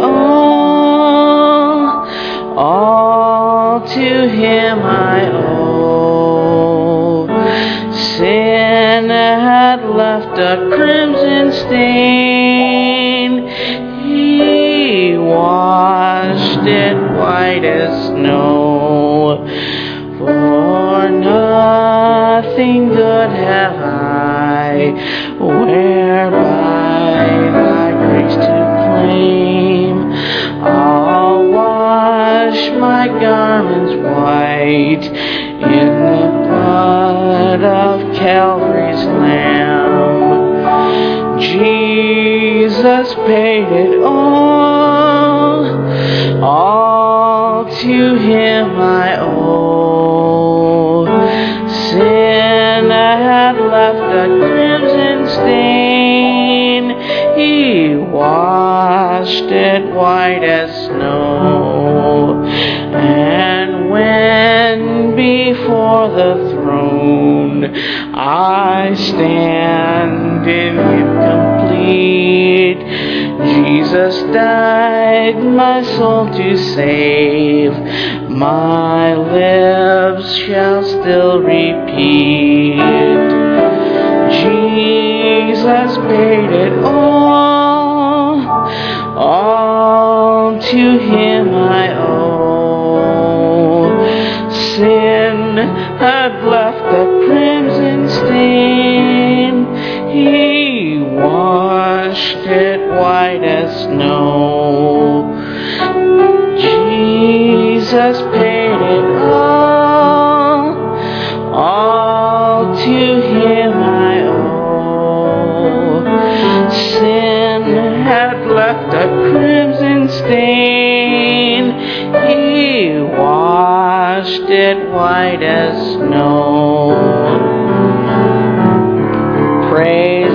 all to him I owe. Sin had left a crimson stain, he washed it white as snow. For nothing good have I, whereby thy grace to claim. I'll wash my garments white in the blood of Calvary's Lamb. Jesus paid it all to him I owe. Sin had left a crimson stain, he washed it white as snow. And when before the throne I stand in him complete, Jesus died my soul to save, my lips shall still repeat, Jesus paid it all to Him I owe. Sin had left a crimson stain, He washed it white as snow. Jesus paid it all to Him I owe. Sin had left a crimson stain, He washed it white as snow. Praise